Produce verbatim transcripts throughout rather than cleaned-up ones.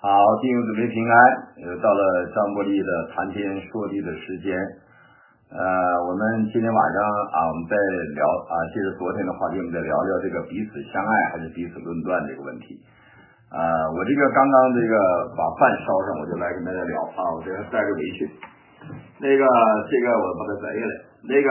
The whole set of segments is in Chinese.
好，弟兄姊妹平安，又到了张伯利的谈天说地的时间。呃，我们今天晚上啊，我们再聊啊，接着昨天的话题，我们再聊聊这个彼此相爱还是彼此论断这个问题。啊、呃，我这个刚刚这个把饭烧上，我就来跟大家聊啊，我这个带着围裙，那个这个我把它摘下来，那个，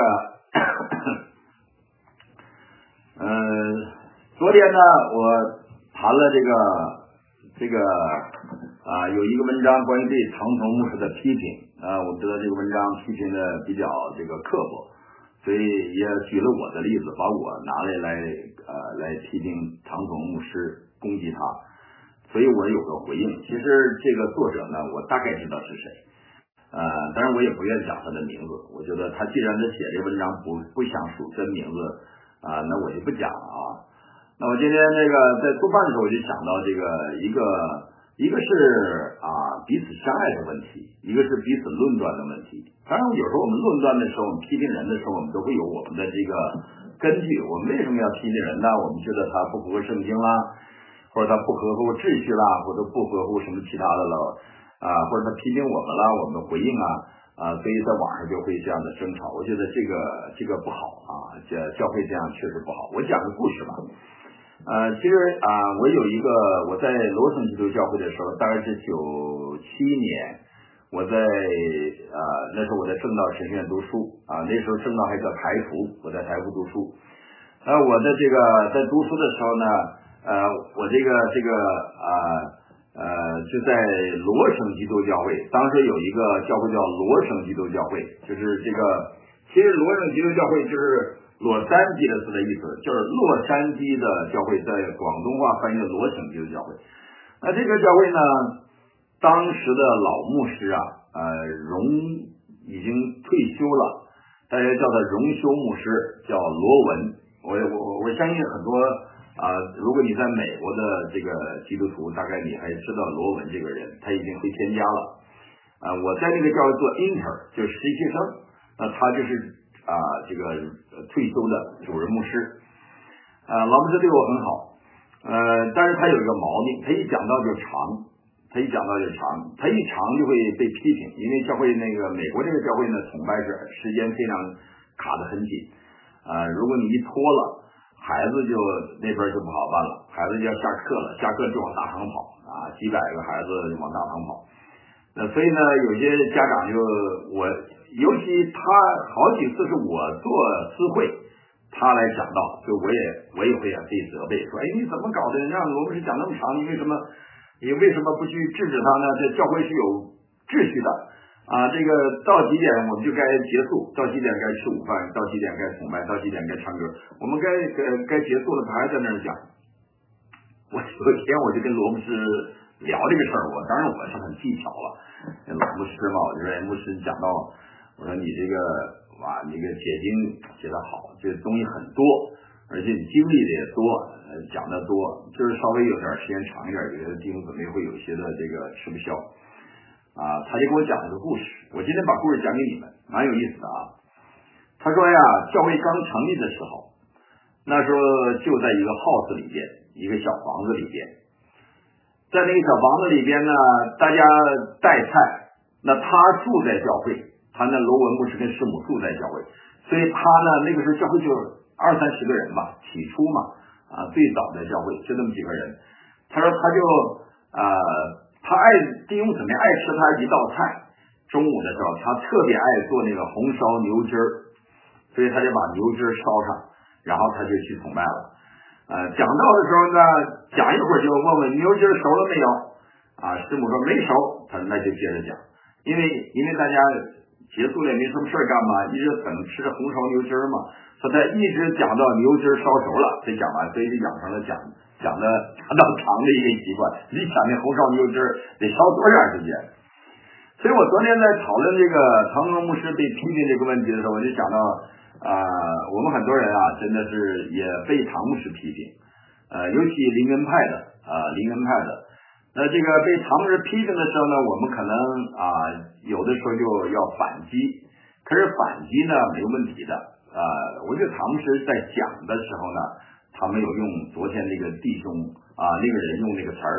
呃，昨天呢，我谈了这个这个啊，有一个文章关于对唐崇牧师的批评啊，我知道这个文章批评的比较这个刻薄，所以也举了我的例子，把我拿来来呃来批评唐崇牧师，攻击他。所以我有个回应。其实这个作者呢，我大概知道是谁，呃，当然我也不愿意讲他的名字。我觉得他既然他写这文章不不想署真名字啊、呃，那我就不讲了啊。那我今天那个在做饭的时候，我就想到这个一个一个是啊彼此相爱的问题，一个是彼此论断的问题。当然有时候我们论断的时候，我们批评人的时候，我们都会有我们的这个根据。我们为什么要批评人呢？我们觉得他不符合圣经啦。或者他不合乎秩序啦，或者不合乎什么其他的了啊，或者他批评我们啦，我们回应啊啊，所以在网上就会这样的争吵。我觉得这个这个不好啊，这教会这样确实不好。我讲个故事吧，呃，其实啊，我有一个我在罗城基督教会的时候，大概是九七年，我在呃那时候我在正道神学院读书啊，那时候正道还叫台福，我在台福读书。呃，我的这个在读书的时候呢。呃，我这个这个呃呃，就在罗省基督教会，当时有一个教会叫罗省基督教会，就是这个，其实罗省基督教会就是洛杉矶的字的意思，就是洛杉矶的教会，在广东话翻译的罗省基督教会。那这个教会呢，当时的老牧师啊，呃，荣已经退休了，大家叫他荣休牧师，叫罗文。我我我相信很多。啊、呃，如果你在美国的这个基督徒，大概你还知道罗文这个人，他已经回天家了。啊、呃，我在那个教会做 inter， 就是实习生，那他就是啊、呃、这个退休的主任牧师。啊、呃，老牧师对我很好，呃，但是他有一个毛病，他一讲到就长，他一讲到就长，他一长就会被批评，因为教会那个美国这个教会呢，崇拜是时间非常卡得很紧，啊、呃，如果你一拖了。孩子就那边就不好办了，孩子就要下课了，下课就往大堂跑啊，几百个孩子就往大堂跑。那所以呢，有些家长就我，尤其他好几次是我做私会，他来讲到，就我也我也会被责备说，哎，你怎么搞的？让罗牧师讲那么长，你为什么你为什么不去制止他呢？这教会是有秩序的。啊，这个到几点我们就该结束，到几点该吃午饭，到几点该崇拜，到几点该唱歌，我们该该该结束了，他还在那儿讲。我有一天我就跟罗牧师聊这个事儿，我当然我是很技巧了，老牧师嘛，我就说牧师讲到，我说你这个哇，你这个解经写得好，这东西很多，而且你经历的也多，讲的多，就是稍微有点时间长一点，有的弟兄姊妹会有一些的这个吃不消。啊，他就给我讲了个故事，我今天把故事讲给你们，蛮有意思的啊。他说呀，教会刚成立的时候，那时候就在一个 house 里边，一个小房子里边，在那个小房子里边呢，大家带菜，那他住在教会，他那罗文牧师跟师母住在教会，所以他呢那个时候教会就二三十个人吧，起初嘛，啊，最早的教会就那么几个人。他说他就呃。他爱弟兄姊妹爱吃他一道菜，中午的时候他特别爱做那个红烧牛筋儿，所以他就把牛筋烧上，然后他就去崇拜了。呃，讲道的时候呢，讲一会儿就问问牛筋熟了没有啊？师母说没熟，他说那就接着讲，因为因为大家结束了也没什么事干嘛，一直等吃红烧牛筋嘛，所以他一直讲到牛筋烧熟了才讲完，所以就养成了讲。讲的达到长的一个习惯，你想那红烧牛筋得烧多长时间？所以我昨天在讨论这个唐崇牧师被批评这个问题的时候，我就想到啊、呃，我们很多人啊，真的是也被唐牧师批评，呃，尤其灵恩派的啊、呃，灵恩派的，那这个被唐牧师批评的时候呢，我们可能啊、呃，有的时候就要反击，可是反击呢没问题的啊、呃，我觉得唐牧师在讲的时候呢。他没有用昨天那个弟兄啊，那个人用那个词儿啊，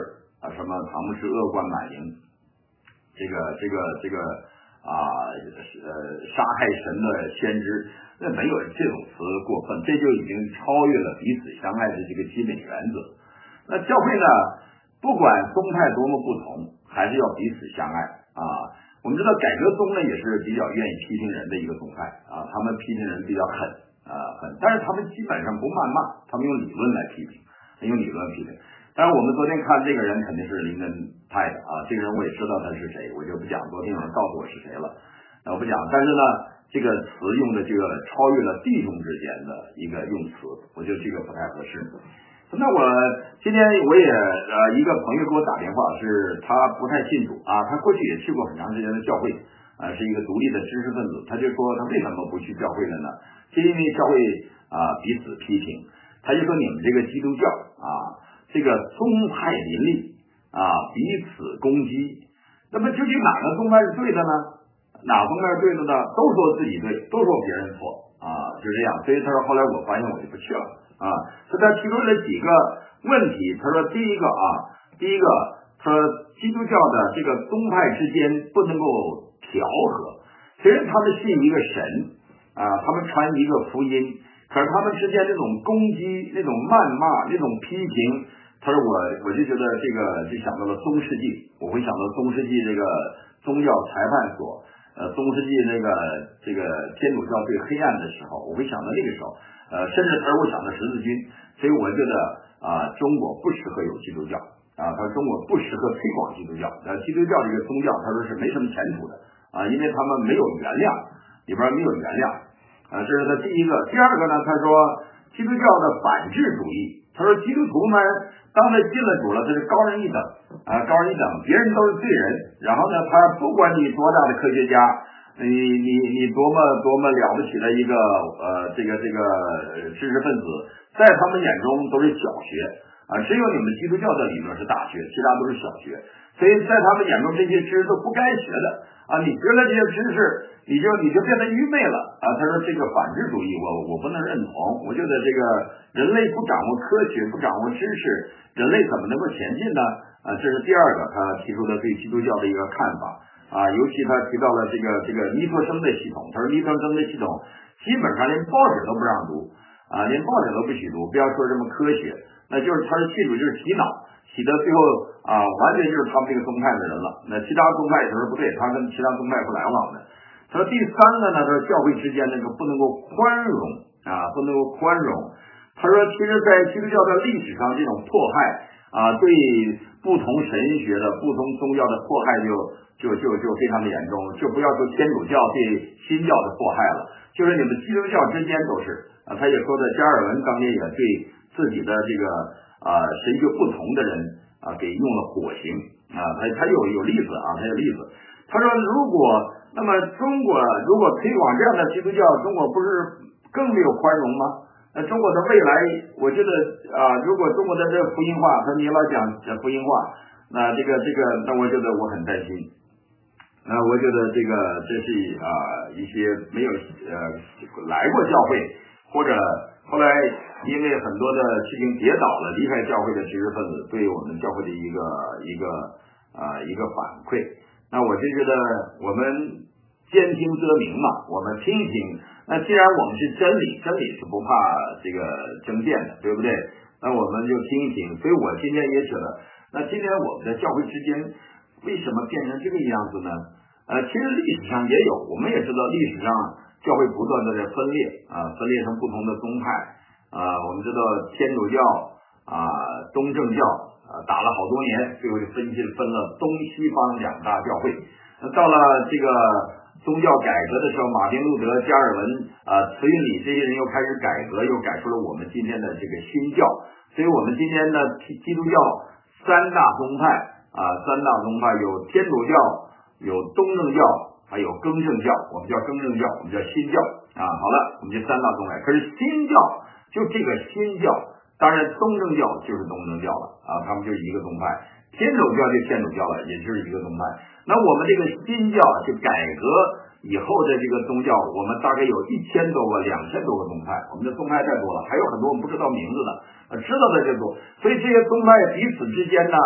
啊，什么唐牧师恶贯满盈，这个这个这个啊呃杀害神的先知，那没有这种词过分，这就已经超越了彼此相爱的这个基本原则。那教会呢，不管宗派多么不同，还是要彼此相爱啊。我们知道改革宗呢也是比较愿意批评人的一个宗派啊，他们批评人比较狠啊狠，但是他们基本上不谩骂，他们用理论来批评，用理论批评。当然我们昨天看这个人肯定是林根派的啊，这个人我也知道他是谁，我就不讲，昨天有人告诉我是谁了，我不讲。但是呢，这个词用的这个超越了弟兄之间的一个用词，我觉得这个不太合适。那我今天我也呃一个朋友给我打电话，是他不太信主啊，他过去也去过很长时间的教会啊，是一个独立的知识分子，他就说他为什么不去教会了呢？就因为教会啊彼此批评，他就说你们这个基督教啊。这个宗派林立啊，彼此攻击，那么究竟哪个宗派是对的呢？哪宗派是对的呢？都说自己对，都说别人错啊，就这样。所以他说后来我发现我就不去了啊。所以他提出了几个问题，他说第一个啊，第一个他说基督教的这个宗派之间不能够调和，虽然他们信一个神啊，他们传一个福音，可是他们之间那种攻击、那种谩骂、那种批评。他说我我就觉得这个就想到了中世纪，我会想到中世纪这个宗教裁判所，呃，中世纪那个这个天主教最黑暗的时候，我会想到那个时候，呃，甚至他说我想到十字军，所以我觉得啊、呃，中国不适合有基督教啊，他说中国不适合推广基督教，呃，基督教这个宗教他说是没什么前途的啊，因为他们没有原谅，里边没有原谅啊，这是他第一个。第二个呢，他说基督教的反智主义，他说基督徒们。当他进了主了，他是高人一等啊，高人一等，别人都是罪人。然后呢，他不管你多大的科学家，你你你多么多么了不起的一个呃这个这个知识分子，在他们眼中都是小学啊，只有你们基督教的理论是大学，其他都是小学。所以在他们眼中，这些知识都不该学的啊！你学了这些知识，你就你就变得愚昧了啊！他说这个反智主义，我我不能认同。我觉得这个人类不掌握科学，不掌握知识，人类怎么能够前进呢？啊，这是第二个他提出的对基督教的一个看法啊。尤其他提到了这个这个尼托生的系统，他说尼托生的系统基本上连报纸都不让读啊，连报纸都不许读，不要说什么科学，那就是他的信主就是洗脑。洗的最后啊，完全就是他们这个宗派的人了。那其他宗派也说不对，他跟其他宗派不来往的。他说第三个呢，他说教会之间那个不能够宽容啊，不能够宽容。他说其实，在基督教的历史上，这种迫害啊，对不同神学的、不同宗教的迫害就就就就非常的严重。就不要说天主教对新教的迫害了，就是你们基督教之间都是啊。他也说的，加尔文当年也对自己的这个。啊，神学不同的人啊，给用了火刑啊，他他有有例子啊，他有例子。他说，如果那么中国如果推广这样的基督教，中国不是更没有宽容吗？那中国的未来，我觉得啊，如果中国的这个福音化，他你老讲福音化，那这个这个，那我觉得我很担心。那我觉得这个这是啊一些没有呃来过教会或者。后来，因为很多的事情跌倒了，离开教会的知识分子对我们教会的一个一个啊、呃、一个反馈。那我就觉得我们兼听则明嘛，我们听一听。那既然我们是真理，真理是不怕这个争辩的，对不对？那我们就听一听。所以我今天也觉得，那今天我们的教会之间为什么变成这个样子呢？呃，其实历史上也有，我们也知道历史上。教会不断的在分裂啊，分裂成不同的宗派啊。我们知道天主教啊、东正教啊打了好多年，最后就分进分了东西方两大教会。那到了这个宗教改革的时候，马丁路德、加尔文啊、慈运理这些人又开始改革，又改出了我们今天的这个新教。所以我们今天的基督教三大宗派啊，三大宗派有天主教，有东正教。还有更正教，我们叫更正教，我们叫新教啊。好了，我们这三大宗派，可是新教就这个新教，当然东正教就是东正教了啊，他们就是一个宗派，天主教就天主教了，也就是一个宗派。那我们这个新教就改革以后的这个宗教，我们大概有一千多个、两千多个宗派，我们的宗派太多了，还有很多我们不知道名字的，呃，知道的就多。所以这些宗派彼此之间呢，他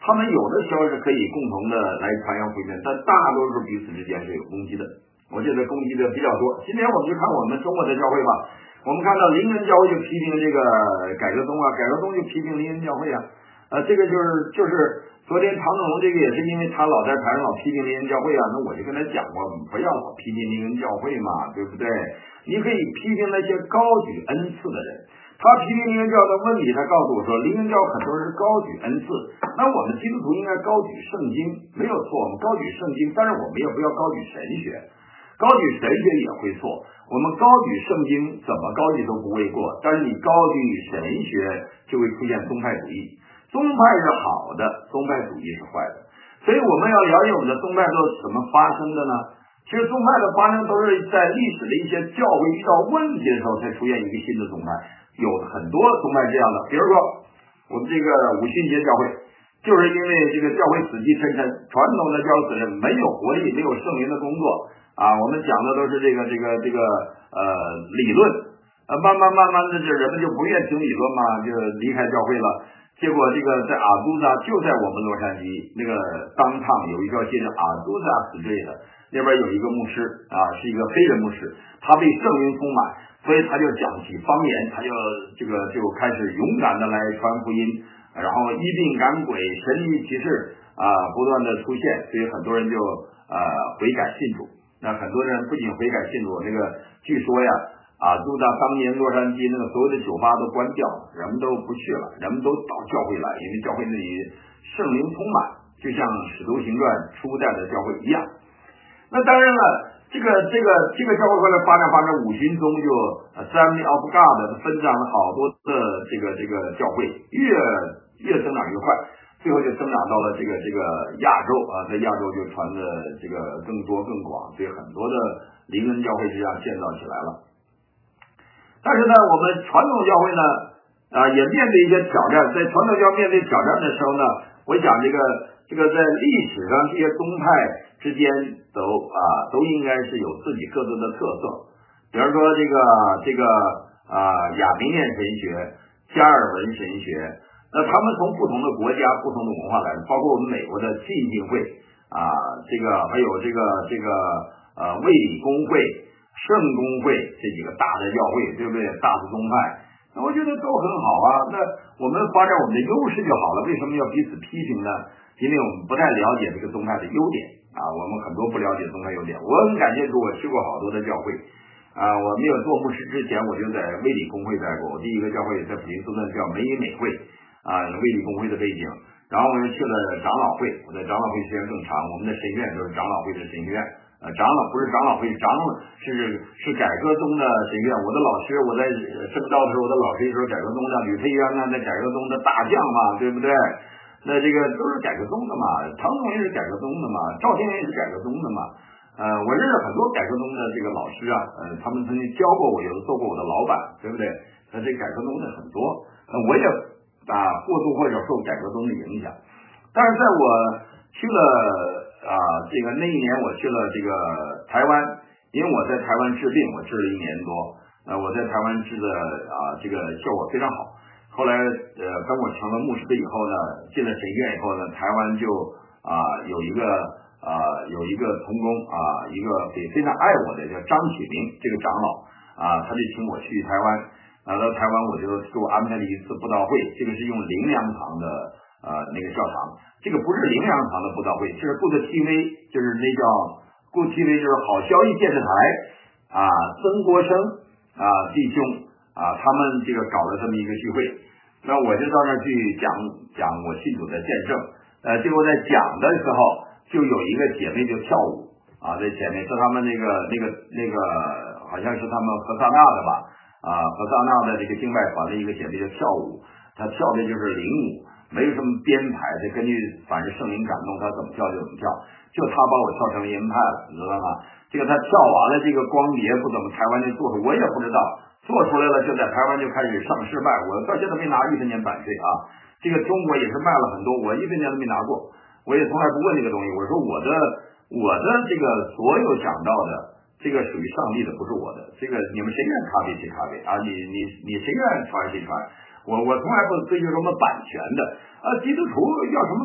他们有的时候是可以共同的来传扬福音，但大多数彼此之间是有攻击的。我觉得攻击的比较多。今天我们就看我们中国的教会吧，我们看到林恩教会就批评这个改革宗啊，改革宗就批评林恩教会啊，呃，这个就是就是昨天唐总这个也是因为他老在台上老批评林恩教会啊，那我就跟他讲过，不要老批评林恩教会嘛，对不对？你可以批评那些高举恩赐的人。他批评林恩教的问题，他告诉我说，林恩教很多人是高举恩赐，那我们基督徒应该高举圣经，没有错，我们高举圣经，但是我们也不要高举神学，高举神学也会错。我们高举圣经怎么高举都不为过，但是你高举神学就会出现宗派主义，宗派是好的，宗派主义是坏的，所以我们要了解我们的宗派都是怎么发生的呢？其实宗派的发生都是在历史的一些教会遇到问题的时候才出现一个新的宗派。有很多宗派这样的，比如说我们这个五旬节教会，就是因为这个教会死气沉沉，传统的教死人没有活力，没有圣灵的工作啊。我们讲的都是这个这个这个呃理论，呃慢慢慢慢的这人们就不愿听理论嘛，就离开教会了。结果这个在阿杜萨，就在我们洛杉矶那个当趟有一条街叫阿杜萨死罪的，那边有一个牧师啊，是一个黑人牧师，他被圣灵充满。所以他就讲起方言，他就这个就开始勇敢的来传福音，然后医病赶鬼，神迹奇事啊不断的出现，所以很多人就呃悔改信主。那很多人不仅悔改信主，那个据说呀啊，就在当年洛杉矶那个所有的酒吧都关掉，人们都不去了，人们都到教会来，因为教会那里圣灵充满，就像使徒行传初代的教会一样。那当然了。这个这个这个教会后来发展发展，五旬宗就 Assembly of God 分散了好多的这个这个教会，越越增长越快，最后就增长到了这个这个亚洲啊，在亚洲就传的这个更多更广，所以很多的灵恩教会就这样建造起来了。但是呢，我们传统教会呢啊也面对一些挑战，在传统教会面对挑战的时候呢，我想这个这个在历史上这些宗派之间都啊都应该是有自己各自的特色，比如说这个这个啊亚明念神学、加尔文神学，那他们从不同的国家、不同的文化来，包括我们美国的浸信会啊，这个还有这个这个呃卫理公会、圣公会这几个大的教会，对不对？大的宗派，那我觉得都很好啊。那我们发展我们的优势就好了，为什么要彼此批评呢？因为我们不太了解这个宗派的优点啊，我们很多不了解宗派优点。我很感谢主，我去过好多的教会啊，我没有做牧师之前，我就在卫理公会待过。我第一个教会在普林斯顿叫美以美会啊，卫理公会的背景。然后我又去了长老会，我在长老会时间更长，我们的神院都是长老会的神院。呃，长老不是长老会，长老是是改革宗的神院。我的老师，我在圣道的时候，我的老师就是改革宗的吕佩渊啊，那改革宗的大将嘛，对不对？那这个都是改革宗的嘛，唐总也是改革宗的嘛，赵天元也是改革宗的嘛。呃，我认识很多改革宗的这个老师啊，呃，他们曾经教过我，有的做过我的老板，对不对？那这改革宗的很多，呃，我也啊或多或少受改革宗的影响。但是在我去了啊，这个那一年我去了这个台湾，因为我在台湾治病，我治了一年多，呃，我在台湾治的啊这个效果非常好。后来呃，当我成了牧师以后呢，进了神院以后呢，台湾就啊有一个啊有一个同工啊，一个也非常爱我的叫张启明这个长老啊，他就请我去台湾，啊到台湾我就给我安排了一次布道会，这个是用灵粮堂的呃那个教堂，这个不是灵粮堂的布道会，这是 Good T V， 就是那叫 Good T V， 就是好消息电视台啊，曾国生啊弟兄。啊，他们这个搞了这么一个聚会，那我就到那儿去讲讲我信主的见证。呃，结果在讲的时候，就有一个姐妹就跳舞啊，这姐妹是他们那个那个那个，好像是他们和萨纳的吧，啊，和萨纳的这个敬拜团的一个姐妹就跳舞，她跳的就是灵舞，没有什么编排，她根据反正圣灵感动，她怎么跳就怎么跳，就她把我跳成音派了，你知道吗？这个她跳完了，这个光碟不怎么台湾就做出，我也不知道。做出来了，就在台湾就开始上市卖，我到现在没拿一分钱版税啊。这个中国也是卖了很多，我一分钱都没拿过，我也从来不问这个东西。我说我的我的这个所有讲到的，这个属于上帝的，不是我的。这个你们谁愿咖啡谁咖啡啊，你你你谁愿传谁传。我我从来不追求什么版权的啊，基督徒要什么版权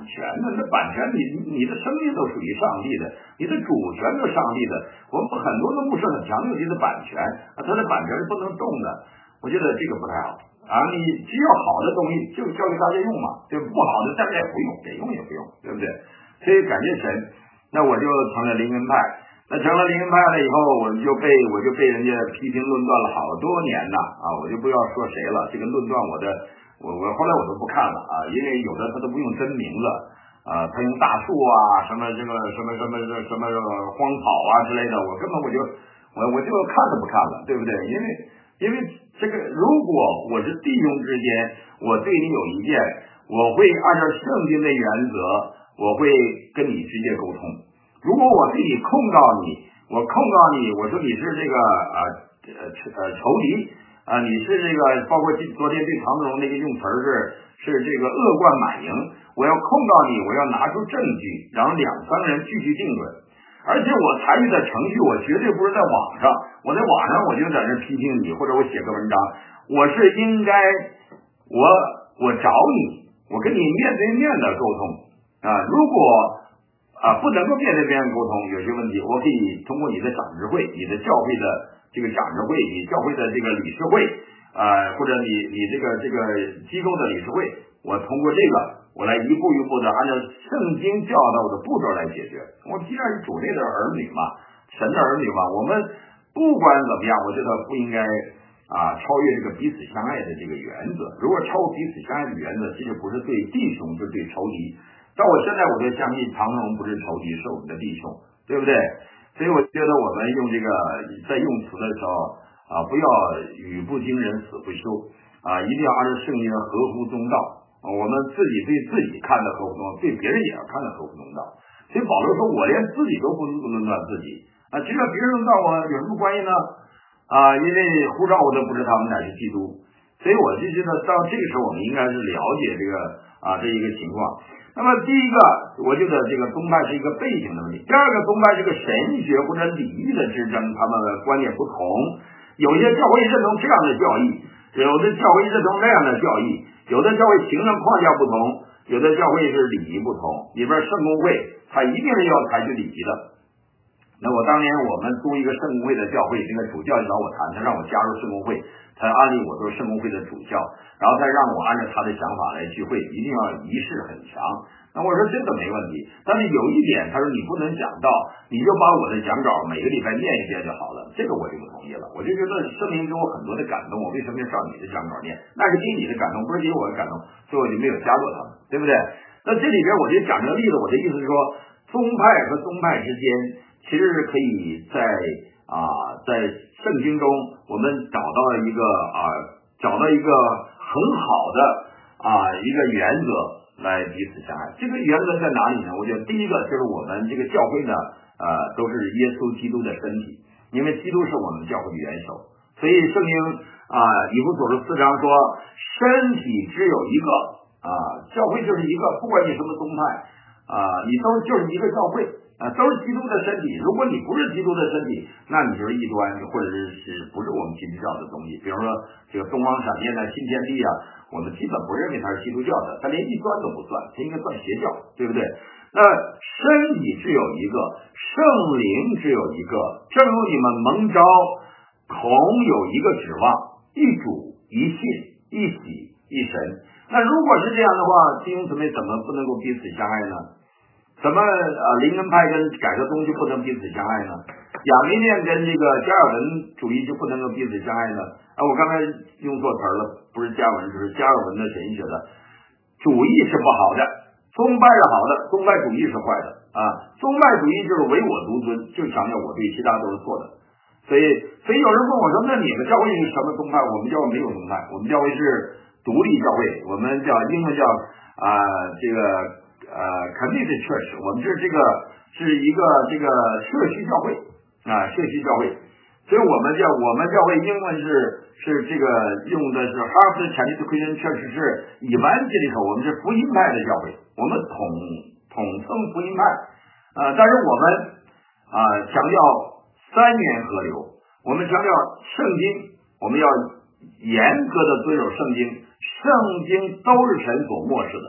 权呢？那版权你你的生命都属于上帝的，你的主权都是上帝的。我们很多的牧师很强调你的版权啊，他的版权是不能动的。我觉得这个不太好啊！你只要好的东西就交给大家用嘛，对，不好的大家也不用，给用也不用，对不对？所以感谢神，那我就成了灵恩派。那成了灵恩派了以后，我就被我就被人家批评论断了好多年呐啊！我就不要说谁了，这个论断我的，我我后来我都不看了啊，因为有的他都不用真名字啊，他用大树啊，什么这个什么什么什么荒草啊之类的，我根本我就我我就看都不看了，对不对？因为因为这个，如果我是弟兄之间，我对你有意见，我会按照圣经的原则，我会跟你直接沟通。如果我对你控告你，我控告你，我说你是这个啊呃呃仇敌啊，你是这个，包括昨天对唐德荣那个用词是是这个恶贯满盈，我要控告你，我要拿出证据，然后两三个人句句定准。而且我参与的程序，我绝对不是在网上，我在网上我就在那批评你，或者我写个文章，我是应该我我找你，我跟你面对面的沟通啊。如果啊不能够面对面沟通，有些问题，我可以通过你的长执会，你的教会的这个长执会，你教会的这个理事会啊，或者你你这个这个机构的理事会，我通过这个。我来一步一步的按照圣经教导的步骤来解决。我既然是主内的儿女嘛，神的儿女嘛，我们不管怎么样，我觉得不应该啊超越这个彼此相爱的这个原则。如果超过彼此相爱的原则，这就不是对弟兄，就是对仇敌。到我现在我就相信唐荣不是仇敌，是我们的弟兄，对不对？所以我觉得我们用这个在用词的时候啊，不要语不惊人死不休啊，一定要按照圣经合乎中道。我们自己对自己看的合乎中道，对别人也要看的合乎中道。所以保罗说，我连自己都不能论断自己啊，既然别人论断我有什么关系呢？啊，因为呼召我的不是他们，乃是基督。所以我就觉得到这个时候，我们应该是了解这个啊这一个情况。那么第一个，我觉得这个宗派是一个背景的问题；第二个，宗派是个神学或者礼仪的之争，他们的观点不同。有些教会认同这样的教义，有的教会认同那样的教义。有的教会行政框架不同，有的教会是礼仪不同，里边圣公会它一定是要采取礼仪的。那我当年我们租一个圣公会的教会，那个主教找我谈，他让我加入圣公会，他安利我做圣公会的主教，然后他让我按照他的想法来聚会，一定要仪式很强。那我说这个没问题，但是有一点，他说你不能讲到，你就把我的讲稿每个礼拜念一遍就好了，这个我就不同意了。我就觉得圣灵给我很多的感动，我为什么要照你的讲稿念？那是给你的感动，不是给我的感动，所以我就没有加入他们，对不对？那这里边我就讲这个例子，我的意思是说，宗派和宗派之间其实是可以在啊在圣经中我们找到一个啊找到一个很好的啊一个原则来彼此相爱。这个原则在哪里呢？我觉得第一个就是我们这个教会呢呃都是耶稣基督的身体，因为基督是我们教会的元首，所以圣经啊以弗所书四章说身体只有一个啊，教会就是一个，不管你什么宗派啊，你都就是一个教会啊，都是基督的身体。如果你不是基督的身体，那你就是异端，或者是是不是我们基督教的东西。比如说这个东方闪电的新天地啊，我们基本不认为它是基督教的，它连异端都不算，它应该算邪教，对不对？那身体只有一个，圣灵只有一个，正如你们蒙召同有一个指望，一主一信一喜一神。那如果是这样的话，弟兄姊妹怎么不能够彼此相爱呢？怎么呃灵恩派跟改革宗就不能彼此相爱呢？亚维念跟这个加尔文主义就不能够彼此相爱呢？啊，我刚才用错词了，不是加尔文，就是加尔文的神学的主义是不好的，宗派是好的，宗派主义是坏的啊。宗派主义就是唯我独尊，就强调我对，其他都是错的。所以，所以有人问我说，那你们教会是什么宗派？我们教会没有宗派，我们教会是独立教会，我们叫英文叫啊、呃、这个呃 community church， 我们是这个是一个这个社区教会啊，社区教会。所以我们叫我们教会英文是是这个用的是 Harvard Chinese Christian Church 是以完结里头，我们是福音派的教会，我们统统称福音派啊、呃，但是我们啊、呃、强调三元合流，我们强调圣经，我们要严格的遵守圣经，圣经都是神所漠视的，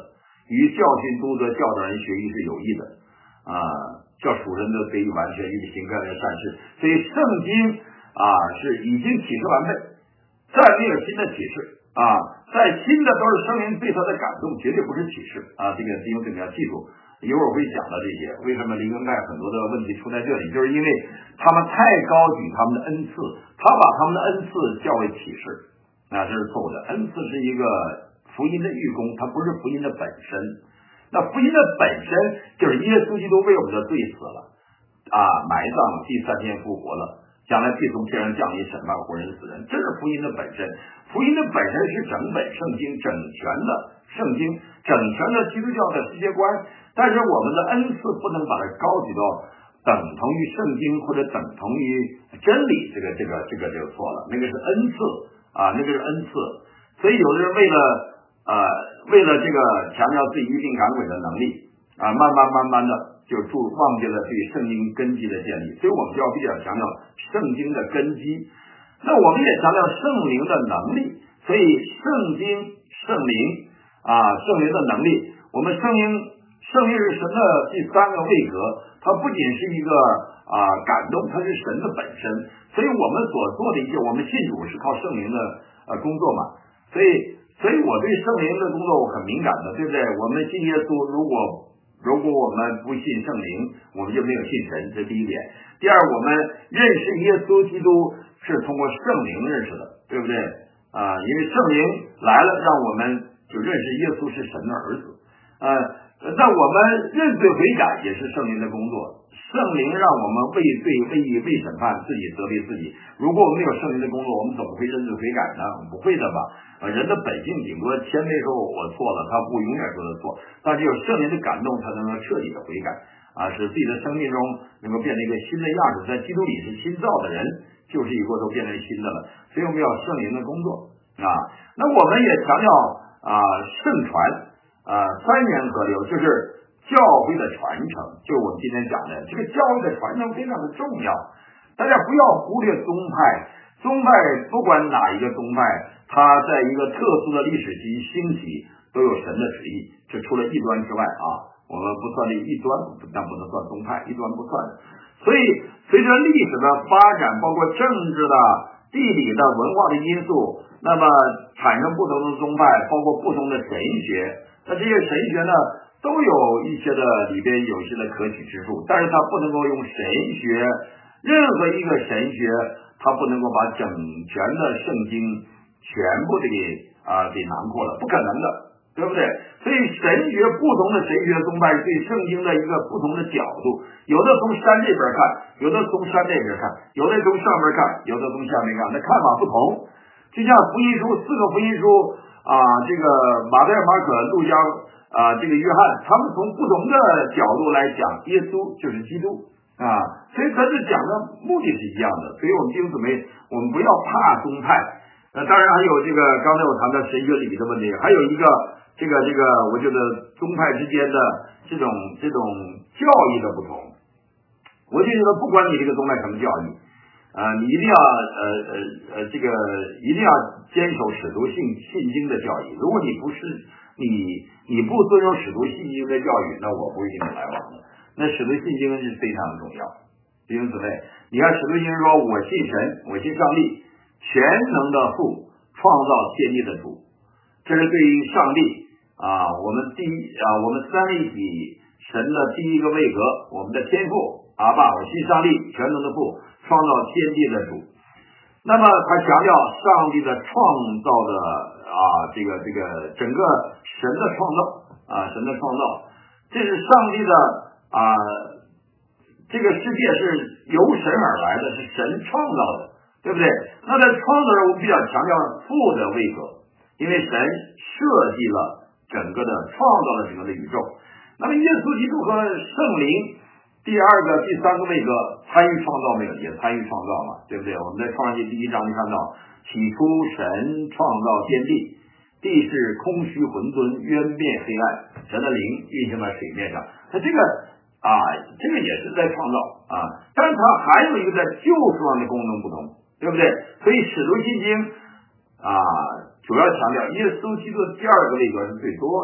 与教训督责教导人学艺是有益的啊，叫属人的得以完全，以行各样的善事。所以圣经啊是已经启示完备，再没有新的启示啊，在新的都是圣灵对他的感动，绝对不是启示啊，这个弟兄姊妹要记住。一会儿我会讲到这些，为什么灵恩派很多的问题出在这里，就是因为他们太高举他们的恩赐，他把他们的恩赐叫为启示，那这是错误的。恩赐是一个福音的预功，它不是福音的本身。那福音的本身就是耶稣基督为我们的罪死了啊，埋葬了，第三天复活了，将来必从天上降临审判活人死人，这是福音的本身。福音的本身是整本圣经，整全的圣经，整全的基督教的世界观。但是我们的恩赐不能把它高举到等同于圣经或者等同于真理，这个这个这个就错了，那个是恩赐啊，那个是恩赐。所以有的人为了呃为了这个强调自己一并赶鬼的能力啊，慢慢慢慢的就注忘记了对圣经根基的建立。所以我们就要比较强调圣经的根基。那我们也强调圣灵的能力，所以圣经圣灵啊圣灵的能力，我们圣灵。圣灵是神的第三个位格，它不仅是一个啊、呃、感动，它是神的本身。所以我们所做的一切，我们信主是靠圣灵的呃工作嘛。所以，所以我对圣灵的工作我很敏感的，对不对？我们信耶稣，如果如果我们不信圣灵，我们就没有信神，这是第一点。第二，我们认识耶稣基督是通过圣灵认识的，对不对？啊、呃，因为圣灵来了，让我们就认识耶稣是神的儿子，呃。那我们认罪悔改也是圣灵的工作，圣灵让我们为罪为义为审判自己责备自己。如果我们没有圣灵的工作，我们怎么会认罪悔改呢？不会的吧？呃，人的本性顶多谦卑说我错了，他不永远说的错，但只有圣灵的感动才能够彻底的悔改啊，使自己的生命中能够变成一个新的样子。在基督里是新造的人，就是一过都变成新的了。所以我们要圣灵的工作啊。那我们也强调啊圣传。呃，三元合流就是教会的传承，就是我们今天讲的这个教会的传承非常的重要。大家不要忽略宗派，宗派不管哪一个宗派，它在一个特殊的历史期兴起，都有神的旨意。这除了异端之外啊，我们不算这异端，但不能算宗派，异端不算。所以随着历史的发展，包括政治的、地理的、文化的因素，那么产生不同的宗派，包括不同的神学。那这些神学呢，都有一些的里边有一些的可取之处，但是它不能够用神学，任何一个神学，它不能够把整全的圣经全部的给啊、呃、给囊括了，不可能的，对不对？所以神学不同的神学宗派对圣经的一个不同的角度，有的从山这边看，有的从山那边看，有的从上面看，有的从下面看，那看法不同。就像福音书四个福音书。啊，这个马太、马可、路加啊，这个约翰，他们从不同的角度来讲，耶稣就是基督啊，所以他是讲的目的是一样的。所以我们弟兄姊妹，我们不要怕宗派。呃，当然还有这个，刚才我谈到神学礼的问题，还有一个这个这个，我觉得宗派之间的这种这种教义的不同，我就觉得不管你这个宗派什么教义。啊、呃，你一定要呃呃呃，这个一定要坚守使徒信信经的教义。如果你不是你你不遵守使徒信经的教育，那我不会跟你来往的。那使徒信经是非常重要。弟兄姊妹，你看使徒信说，我信神，我信上帝，全能的父，创造天地的主。这是对于上帝啊，我们第一啊，我们三位一体神的第一个位格，我们的天父阿爸，我信上帝，全能的父。创造天地的主，那么他强调上帝的创造的啊，这个这个整个神的创造啊，神的创造，这是上帝的啊，这个世界是由神而来的，是神创造的，对不对？那在创造上，我们比较强调父的位格，因为神设计了整个的创造了整个的宇宙。那么耶稣基督和圣灵。第二个、第三个位格参与创造没有？也参与创造嘛，对不对？我们在创世纪第一章就看到，起初神创造天地，地是空虚混沌，渊变黑暗，神的灵运行在水面上。它这个啊，这个也是在创造啊，但是它还有一个在救赎上的功能不同，对不对？所以使徒信经啊，主要强调耶稣基督的第二个位格是最多的，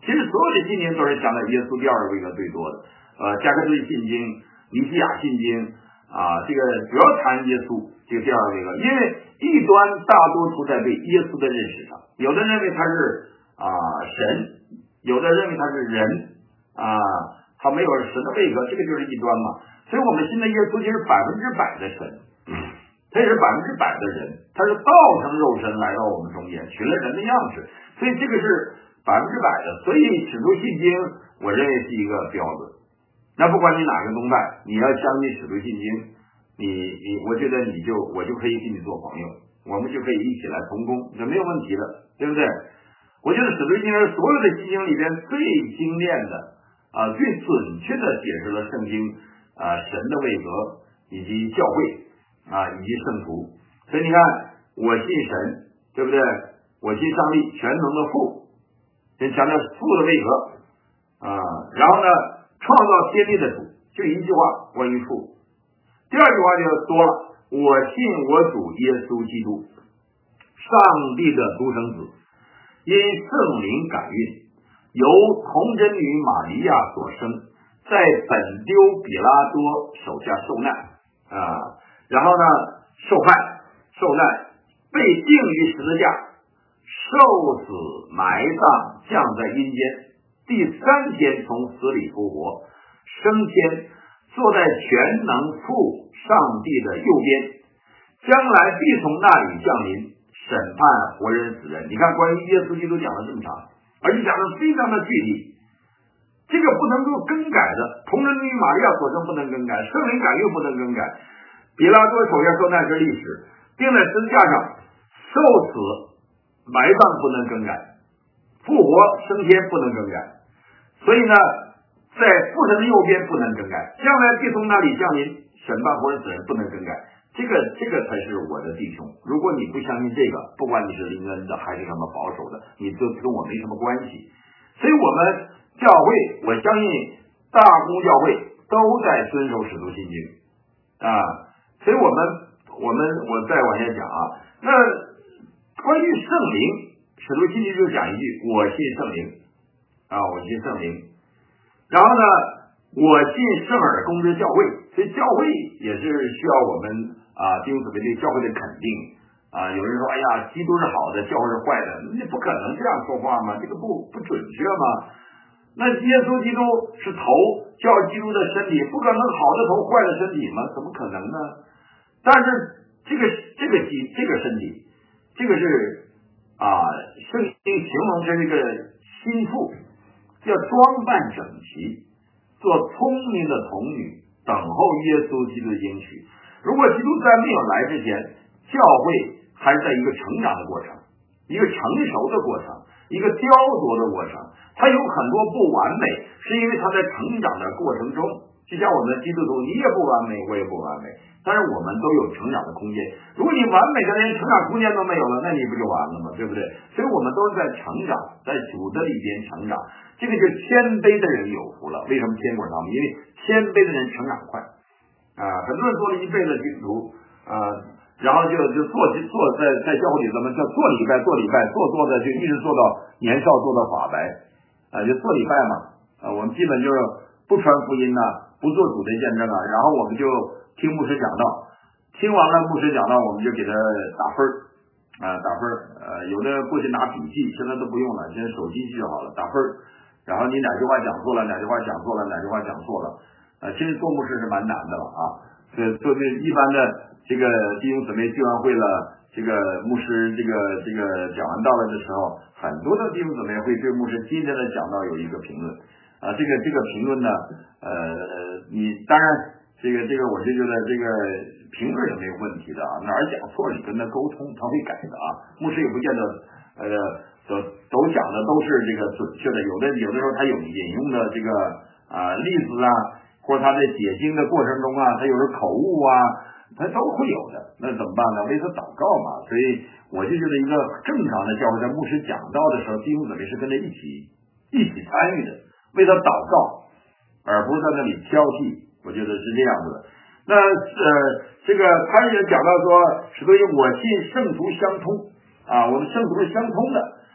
其实所有的信经都是讲的耶稣第二位格最多的，呃，加克对信经、尼西亚信经啊，这个主要谈耶稣这个第二位格，因为异端大多出在对耶稣的认识上，有的认为他是啊神，有的认为他是人啊，他没有神的位格，这个就是异端嘛。所以我们信的耶稣就是百分之百的神，他也是百分之百的人，他是道成肉身来到我们中间，取了人的样式，所以这个是百分之百的。所以使徒信经，我认为是一个标准。那不管你哪个宗派，你要相信使徒信经，你你，我觉得你就我就可以跟你做朋友，我们就可以一起来同工，这没有问题的，对不对？我觉得使徒信经是所有的信经里边最精炼的啊，最准确的解释了圣经啊神的位格以及教会啊以及圣徒。所以你看，我信神，对不对？我信上帝全能的父，先强调父的位格啊，然后呢，创造天地的主，就一句话关于父。第二句话就多了，我信我主耶稣基督，上帝的独生子，因圣灵感孕，由童真女玛利亚所生，在本丢比拉多手下受难啊，然后呢受害受难，被钉于十字架，受死埋葬，降在阴间，第三天从死里复活，升天，坐在全能父上帝的右边，将来必从那里降临审判活人死人。你看关于耶稣基督讲的这么长，而且讲的非常的具体，这个不能够更改的，童真女玛利亚所生不能更改，圣灵感孕不能更改，比拉多手下受难是历史，钉在十字架上受死埋葬不能更改，复活升天不能更改，所以呢在父神的右边不能更改，将来必从那里降临审判活人死人不能更改。这个这个才是我的弟兄，如果你不相信这个，不管你是灵恩的还是什么保守的，你就跟我没什么关系。所以我们教会，我相信大公教会都在遵守使徒信经啊，所以我们我们我再往下讲啊，那关于圣灵，使徒信经就讲一句，我信圣灵啊，我信圣灵。然后呢，我信圣耳公之教会，所以教会也是需要我们啊弟兄姊妹对教会的肯定啊。有人说，哎呀，基督是好的，教会是坏的，你不可能这样说话吗？这个不不准确吗？那耶稣基督是头，叫基督的身体，不可能好的头坏的身体吗？怎么可能呢？但是这个这个体这个身体，这个是啊，圣经形容这是一个心腹，要装扮整齐，做聪明的童女，等候耶稣基督的应许。如果基督在没有来之前，教会还是在一个成长的过程，一个成熟的过程，一个雕琢的过程，它有很多不完美，是因为它在成长的过程中，就像我们基督徒，你也不完美，我也不完美，但是我们都有成长的空间。如果你完美的连成长空间都没有了，那你不就完了吗？对不对？所以我们都是在成长，在主的里边成长。这个就是谦卑的人有福了。为什么天国他们？因为谦卑的人成长快啊！很多人做了一辈子基督徒啊，然后就就做做在在教会里怎么叫做礼拜做礼拜做做的就一直做到年少做到法白啊，就做礼拜嘛啊，我们基本就是不传福音呐、啊，不做主的见证啊，然后我们就听牧师讲道，听完了牧师讲道，我们就给他打分啊，打分呃，有的过去拿笔记，现在都不用了，现在手机就好了，打分。然后你哪句话讲错了，哪句话讲错了，哪句话讲错了，呃，其实做牧师是蛮难的了啊。所以做这一般的这个弟兄姊妹聚完会了，这个牧师这个这个讲完道了的时候，很多的弟兄姊妹会对牧师今天的讲道有一个评论啊。这个这个评论呢，呃，你当然这个这个我就觉得这个评论是没有问题的啊，哪儿讲错了你跟他沟通，他会改的啊。牧师也不见得呃。都都讲的都是这个准确的，有的有的时候他有引用的这个啊、呃、例子啊，或者他在解经的过程中啊，他有时候口误啊，他都会有的。那怎么办呢？为他祷告嘛。所以我就觉得一个正常的教会，在牧师讲道的时候，弟兄姊妹是跟他一起一起参与的，为他祷告，而不是在那里挑剔。我觉得是这样子的。那呃，这个他也讲到说，所以我信圣徒相通啊，我们圣徒是相通的。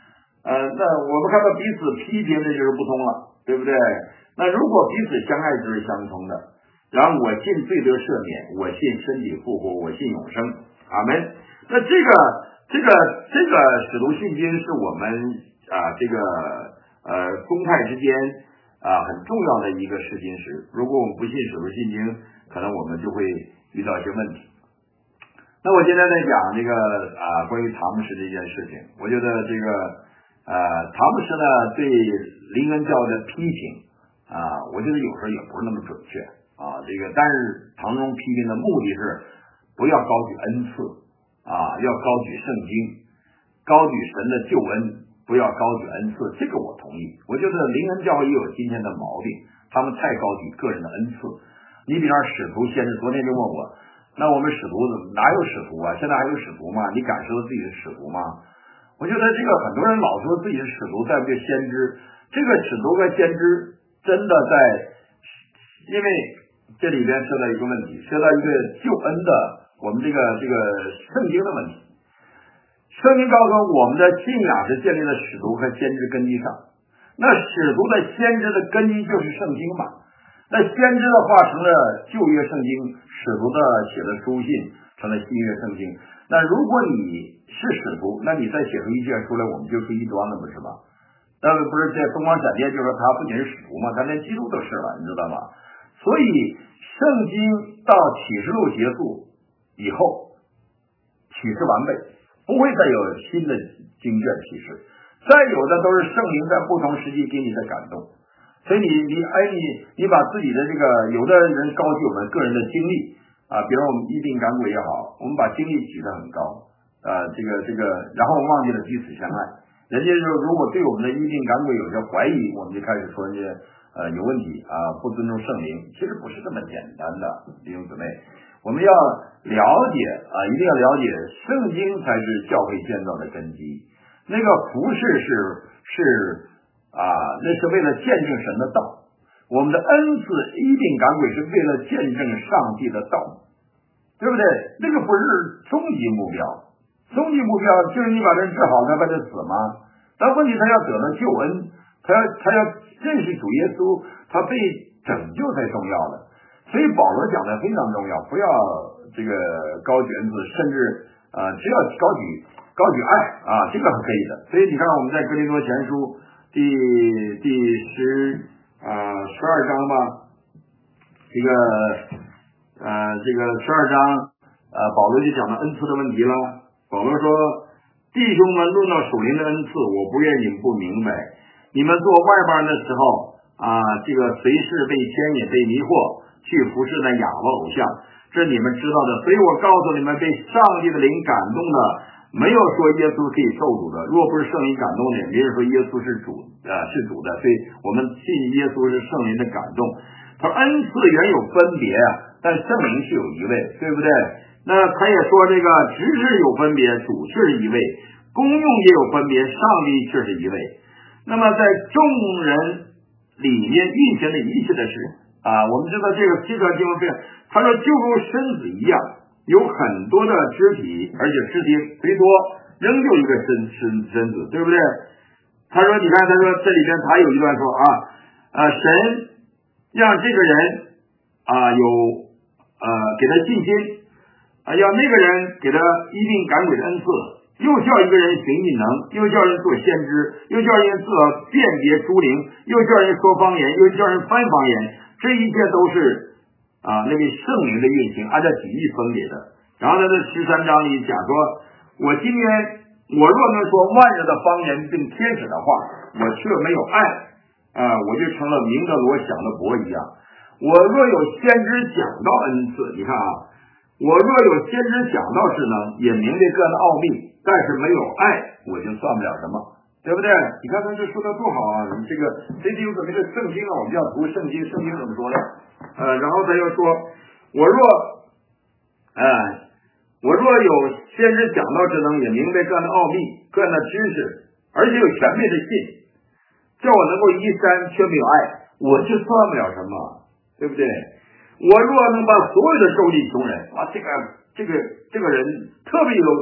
呃，那我们看到彼此批评的就是不通了，对不对？那如果彼此相爱就是相通的，然后我信罪得赦免，我信身体复活，我信永生，阿门。那这个这个这个使徒信经是我们啊这个呃宗派之间啊很重要的一个试金石。如果我们不信使徒信经，可能我们就会遇到一些问题。那我现在在讲这个啊关于塔木师这件事情，我觉得这个呃塔木师呢对灵恩教的批评啊，我觉得有时候也不是那么准确啊。这个但是堂中批评的目的是不要高举恩赐啊，要高举圣经，高举神的救恩，不要高举恩赐，这个我同意。我觉得灵恩教也有今天的毛病，他们太高举个人的恩赐。你比方使徒先知，昨天就问我，那我们使徒哪有使徒啊？现在还有使徒吗？你感受到自己是使徒吗？我觉得这个很多人老说自己是使徒，在不就先知？这个使徒和先知真的在，因为这里边涉到一个问题，涉到一个救恩的我们这个这个圣经的问题。圣经告诉我们的信仰是建立在使徒和先知根基上，那使徒的先知的根基就是圣经嘛。那先知的话成了旧约圣经，使徒的写的书信成了新约圣经。那如果你是使徒，那你再写出一卷出来，我们就出异端了，不是吧？但是不是在东方闪电就说他不仅是使徒嘛，他连基督都是了，你知道吗？所以圣经到启示录结束以后，启示完备，不会再有新的经卷启示，再有的都是圣灵在不同时期给你的感动。所以你你哎你你把自己的这个，有的人高举我们个人的经历啊，比如我们医病赶鬼也好，我们把经历举得很高啊，这个这个，然后忘记了彼此相爱。人家就如果对我们的医病赶鬼有些怀疑，我们就开始说人家呃有问题啊，不尊重圣灵。其实不是这么简单的，弟兄姊妹，我们要了解啊，一定要了解圣经才是教会建造的根基。那个服饰是是啊，那是为了见证神的道。我们的恩赐医病赶鬼是为了见证上帝的道，对不对？那个不是终极目标，终极目标就是你把人治好，他把他死吗？但问题他要得到救恩，他要他要认识主耶稣，他被拯救才重要的。所以保罗讲的非常重要，不要这个高举恩赐，甚至啊、呃，只要高举高举爱啊，这个是可以的。所以你看我们在哥林多前书第第十啊十二章吧，这个呃这个十二章呃保罗就讲到恩赐的问题了。保罗说，弟兄们论到属灵的恩赐，我不愿你们不明白。你们做外邦人的时候啊，这个随时被牵引被迷惑，去服侍那哑巴偶像，这你们知道的。所以我告诉你们，被上帝的灵感动的，没有说耶稣可以受主的，若不是圣灵感动的，没人说耶稣是主呃是主的。所以我们信耶稣是圣灵的感动。他说恩赐原有分别啊，但圣灵是有一位，对不对？那他也说这个职事有分别，主却是一位，功用也有分别，上帝却是一位。那么在众人里面运行的一切的事啊，我们知道这个这段经文非常，他说就如身子一样，有很多的肢体，而且肢体虽多，仍旧一个身身身子，对不对？他说你看，他说这里边他有一段说啊啊神让这个人啊有呃给他信心啊，要那个人给他医病赶鬼的恩赐，又叫一个人行异能，又叫人做先知，又叫人做辨别诸灵，又叫人说方言，又叫人翻方言，这一切都是啊那位圣灵的运行，按照旨意分别的。然后在这十三章里讲说，我今天我若能说万人的方言并天使的话，我却没有爱啊，我就成了明德罗响的钵一样。我若有先知讲道恩赐，你看啊，我若有先知讲道之能，也明白各样的奥秘，但是没有爱，我就算不了什么，对不对？你看他这说的多好啊！这个这就怎么这圣经啊，我们要读圣经，圣经怎么说呢？呃，然后他又说，我若哎、呃，我若有先知讲道之能，也明白各样的奥秘，各样的知识，而且有全面的信，叫我能够移山却没有爱，我就算不了什么，对不对？我若能把所有的周济穷人，哇，这个这个这个人特别有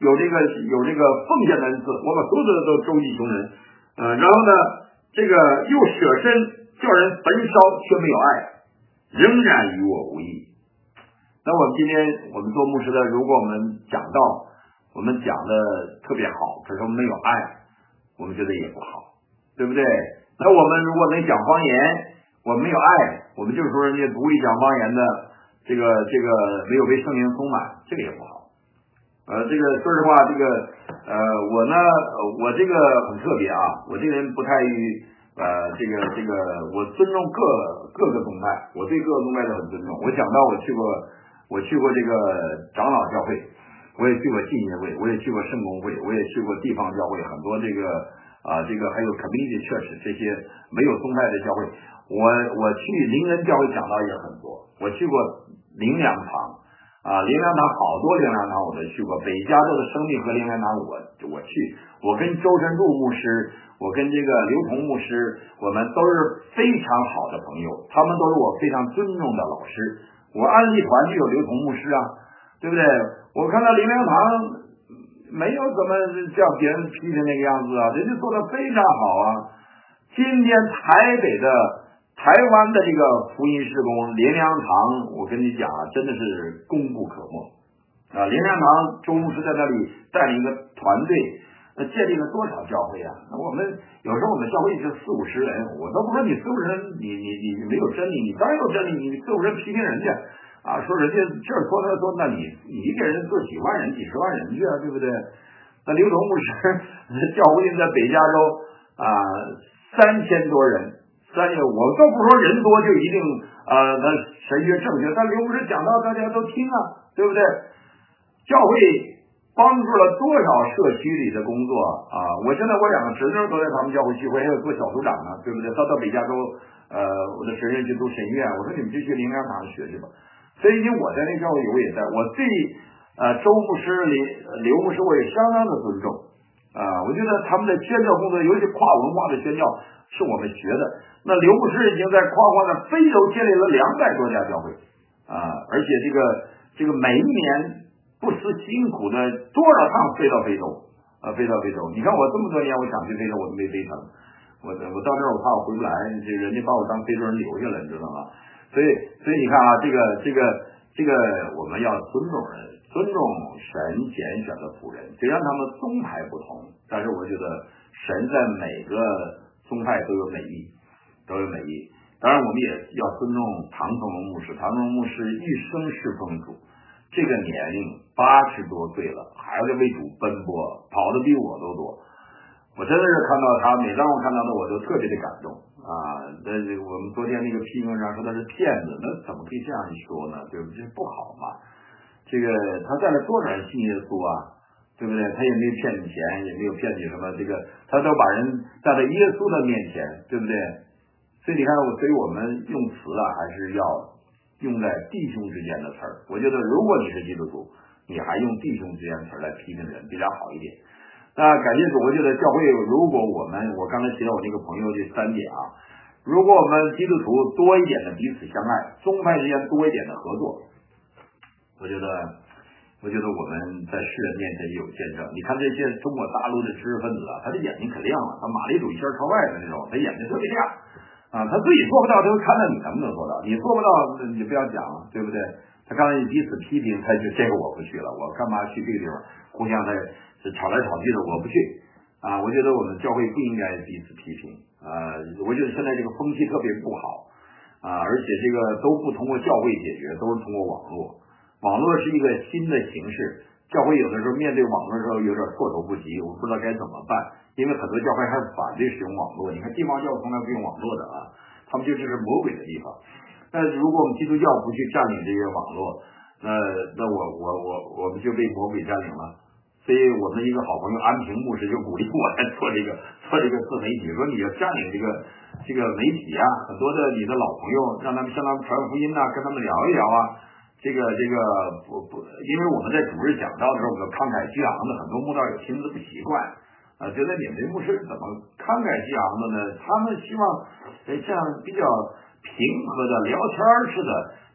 有这个有这个奉献的恩赐，我把所有的都周济穷人，呃，然后呢，这个又舍身叫人焚烧，却没有爱，仍然与我无异。那我们今天我们做牧师的，如果我们讲道，我们讲的特别好，可是我们没有爱，我们觉得也不好，对不对？那我们如果能讲方言，我们没有爱，我们就说人家不会讲方言的，这个这个没有被圣灵充满，这个也不好。呃，这个说实话，这个呃，我呢，我这个很特别啊，我这个人不太于呃，这个这个，我尊重各各个宗派，我对各个宗派都很尊重。我讲到我去过，我去过这个长老教会，我也去过浸信会，我也去过圣公会，我也去过地方教会，很多这个啊、呃，这个还有 community church 这些没有宗派的教会。我我去灵恩教会讲道也很多，我去过灵粮堂啊，灵粮堂好多灵粮堂我都去过，北加州的生命和灵粮堂我我去，我跟周晨柱牧师，我跟这个刘同牧师，我们都是非常好的朋友，他们都是我非常尊重的老师。我安利团就有刘同牧师啊，对不对？我看到灵粮堂没有怎么叫别人批评那个样子啊，人家做的非常好啊。今天台北的台湾的这个福音事工灵粮堂，我跟你讲啊，真的是功不可没啊！灵粮堂周牧师在那里带领一个团队，那建立了多少教会啊？那我们有时候我们教会就四五十人，我都不说你四五十人，你你你没有真理，你当然有真理，你四五十人批评人家啊，说人家这儿说那说，那你你一个人做几万人、几十万人去啊，对不对？那刘同牧师教会在北加州啊，三千多人。三千，我都不说人多就一定呃，那神学正确，但刘牧师讲到大家都听啊，对不对？教会帮助了多少社区里的工作啊！我现在我两个侄女都在他们教会聚会，还有做小组长呢，对不对？他到北加州，呃，我的侄女去读神院，我说你们就去灵粮堂学去吧。所以因为我在那教会我也在，我对呃周牧师、刘刘牧师我也相当的尊重啊、呃，我觉得他们的宣教工作，尤其跨文化的宣教，是我们学的。那刘牧师已经在夸夸的非洲建立了两百多家教会啊，而且这个这个每一年不辞辛苦的多少趟飞到非洲啊，飞到非洲。你看我这么多年我想去非洲我都没飞成，我我到这儿我怕我回不来，这人家把我当非洲人留下了，你知道吗？所以所以你看啊，这个这个这个我们要尊重人，尊重神拣选的仆人，虽然他们宗派不同，但是我觉得神在每个宗派都有美意。都有美意，当然我们也要尊重唐崇荣牧师。唐崇荣牧师一生侍奉主，这个年龄八十多岁了，还在为主奔波，跑得比我都多。我真的是看到他，每当我看到他，我都特别的感动啊！那这个我们昨天那个批评上说他是骗子，那怎么可以这样说呢？对不对？这不好嘛！这个他带了多少人信耶稣啊？对不对？他也没有骗你钱，也没有骗你什么，这个他都把人带到耶稣的面前，对不对？所以你看，我所以我们用词啊，还是要用在弟兄之间的词儿。我觉得，如果你是基督徒，你还用弟兄之间的词儿来批评人，比较好一点。那感谢主，我觉得教会，如果我们我刚才提到我那个朋友这三点啊，如果我们基督徒多一点的彼此相爱，宗派之间多一点的合作，我觉得，我觉得我们在世人面前也有见证。你看这些中国大陆的知识分子啊，他的眼睛可亮了，他马列主义圈朝外的那种，他眼睛特别亮。啊，他自己做不到，他会看到你能不能做到。你做不到，你不要讲了，对不对？他刚才你彼此批评，他就这个我不去了，我干嘛去这个地方？互相在吵来吵去的，我不去。啊，我觉得我们教会不应该彼此批评。啊，我觉得现在这个风气特别不好。啊，而且这个都不通过教会解决，都是通过网络。网络是一个新的形式。教会有的时候面对网络的时候有点措手不及，我不知道该怎么办，因为很多教会还是反对使用网络。你看地方教从来不用网络的啊，他们就这是魔鬼的地方。但是如果我们基督教不去占领这些网络，那那我我我我们就被魔鬼占领了。所以我们一个好朋友安平牧师就鼓励我来做这个做这个自媒体，说你要占领这个这个媒体啊，很多的你的老朋友，让他们向他们传福音啊，跟他们聊一聊啊。这个这个不不，因为我们在主日讲道的时候，我们慷慨激昂的，很多慕道友听着不习惯啊，觉得你们这牧师怎么慷慨激昂的呢？他们希望呃这样比较平和的聊天似的，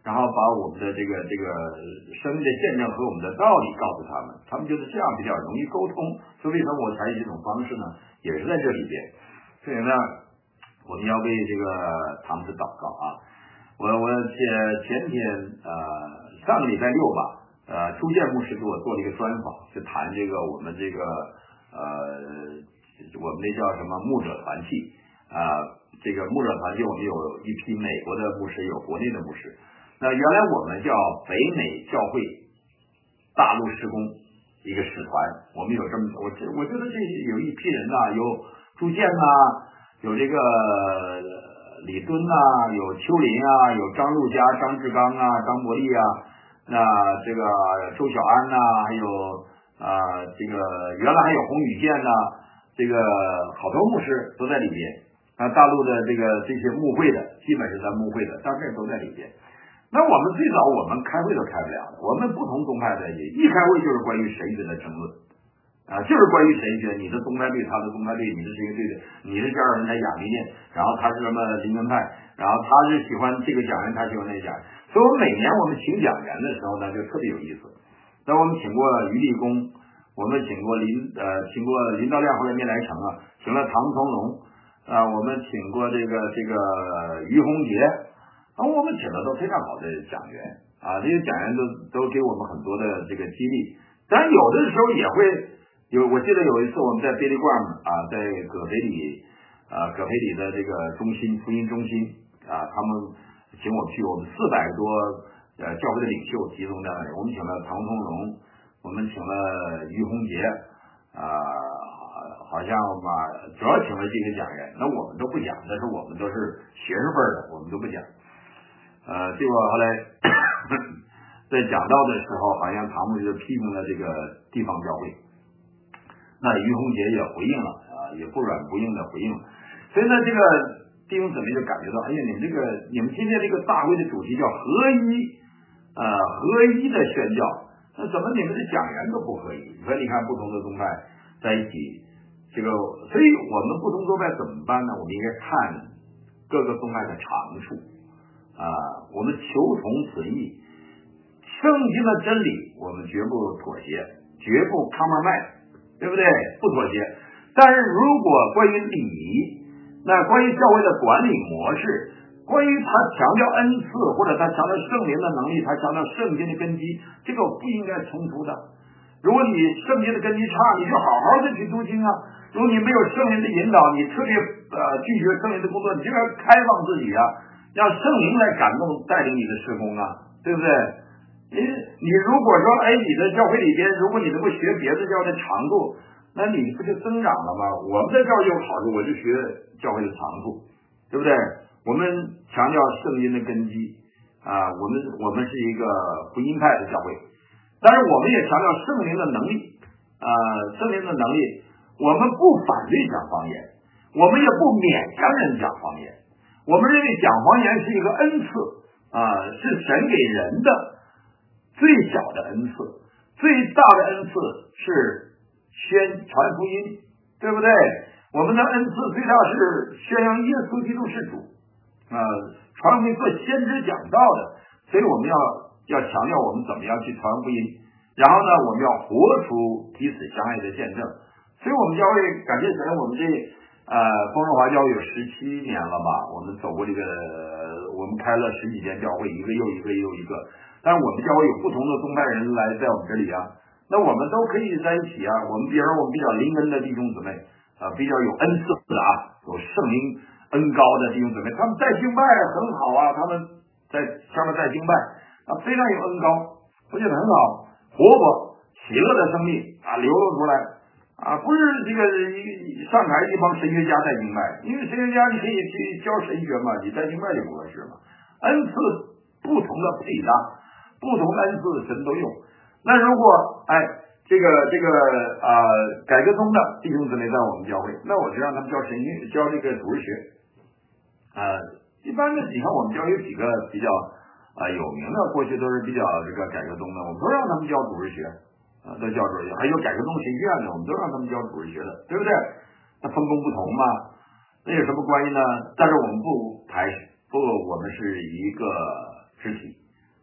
然后把我们的这个这个生命的见证和我们的道理告诉他们，他们觉得这样比较容易沟通。所以为什么我采取这种方式呢？也是在这里边。所以呢，我们要为这个他们是祷告啊。我我前前天呃上个礼拜六吧，呃初见牧师给我做了一个专访，是谈这个我们这个呃我们那叫什么牧者团契啊、呃，这个牧者团契我们有一批美国的牧师，有国内的牧师。那原来我们叫北美教会大陆施工一个使团，我们有这么我我觉得这有一批人呐、啊，有朱建呐、啊，有这个李敦呐、啊，有邱林啊，有张路佳、张志刚啊，张伯利啊，那这个周小安呐、啊，还有啊、呃、这个原来还有洪宇健呐、啊，这个好多牧师都在里边啊，大陆的这个这些牧会的基本是咱牧会的，大概都在里边。那我们最早我们开会都开不了的，我们不同宗派的一开会就是关于神学的争论啊，就是关于神学，你的宗派对，他的宗派对，你是谁对的，你是加尔文的雅利念，然后他是什么灵恩派，然后他是喜欢这个讲员，他喜欢那个讲员，所以我们每年我们请讲员的时候呢，就特别有意思。那我们请过于立功，我们请过林呃请过林道亮或者聂来成啊，请了唐从容啊，我们请过这个这个于洪杰。啊，我们请的都非常好的讲员啊，这些讲员都都给我们很多的这个激励。当然有的时候也会有，我记得有一次我们在贝利罐啊，在葛培里啊，葛培里的这个中心福音中心啊，他们请我去，我们四百多呃教会的领袖集中在那里，我们请了唐从容，我们请了于洪杰啊，好像吧，主要请了这些讲员，那我们都不讲，但是我们都是学士辈的，我们都不讲。呃，结果后来在讲道的时候，好像唐牧就批评了这个地方教会，那于洪杰也回应了啊，也不软不硬的回应了。所以呢，这个弟兄姊妹就感觉到，哎呀，你们这个你们今天这个大会的主题叫合一，呃，合一的宣教，那怎么你们的讲员都不合一？所以你看不同的宗派在一起，这个，所以我们不同宗派怎么办呢？我们应该看各个宗派的长处。啊，我们求同存异，圣经的真理我们绝不妥协，绝不 compromise， 对不对？不妥协。但是如果关于礼仪，那关于教会的管理模式，关于他强调恩赐或者他强调圣灵的能力，他强调圣经的根基，这个不应该冲突的。如果你圣经的根基差，你就好好的去读经啊。如果你没有圣灵的引导，你特别呃拒绝圣灵的工作，你就要开放自己啊。让圣灵来感动带领你的事工啊，对不对？你你如果说，哎，你的教会里边，如果你能够学别的教会的长度，那你不就增长了吗？我们在教会有好处，我就学教会的长处，对不对？我们强调圣经的根基啊，我们我们是一个福音派的教会，但是我们也强调圣灵的能力啊，圣灵的能力，我们不反对讲方言，我们也不勉强人讲方言。我们认为讲方言是一个恩赐啊，是神给人的最小的恩赐，最大的恩赐是宣传福音，对不对？我们的恩赐最大是宣扬耶稣基督是主啊，传福音做先知讲道的，所以我们要要强调我们怎么样去传福音，然后呢，我们要活出彼此相爱的见证。所以我们教会感谢神，我们这呃，丰润华教会有十七年了吧？我们走过这个，我们开了十几间教会，一个又一个又一个。但是我们教会有不同的宗派人来在我们这里啊，那我们都可以在一起啊。我们比如说我们比较灵恩的弟兄姊妹啊，比较有恩赐的啊，有圣灵恩高的弟兄姊妹，他们在敬拜很好啊，他们在上面在敬拜啊，非常有恩高，我觉得很好，活泼喜乐的生命啊流露出来。啊，不是这个上台一帮神学家在敬拜，因为神学家你可以去教神学嘛，你在敬拜就不合适嘛。恩赐不同的配搭，不同的恩赐神都用。那如果哎这个这个啊、呃、改革宗的弟兄姊妹在我们教会，那我就让他们教神学，教这个主日学。啊、呃，一般的你看我们教会有几个比较啊、呃、有名的，过去都是比较这个改革宗的，我们都让他们教主日学。啊，都教主日学，还有改革宗神学院的，我们都让他们教主日学的，对不对？那分工不同嘛，那有什么关系呢？但是我们不排斥，不，我们是一个肢体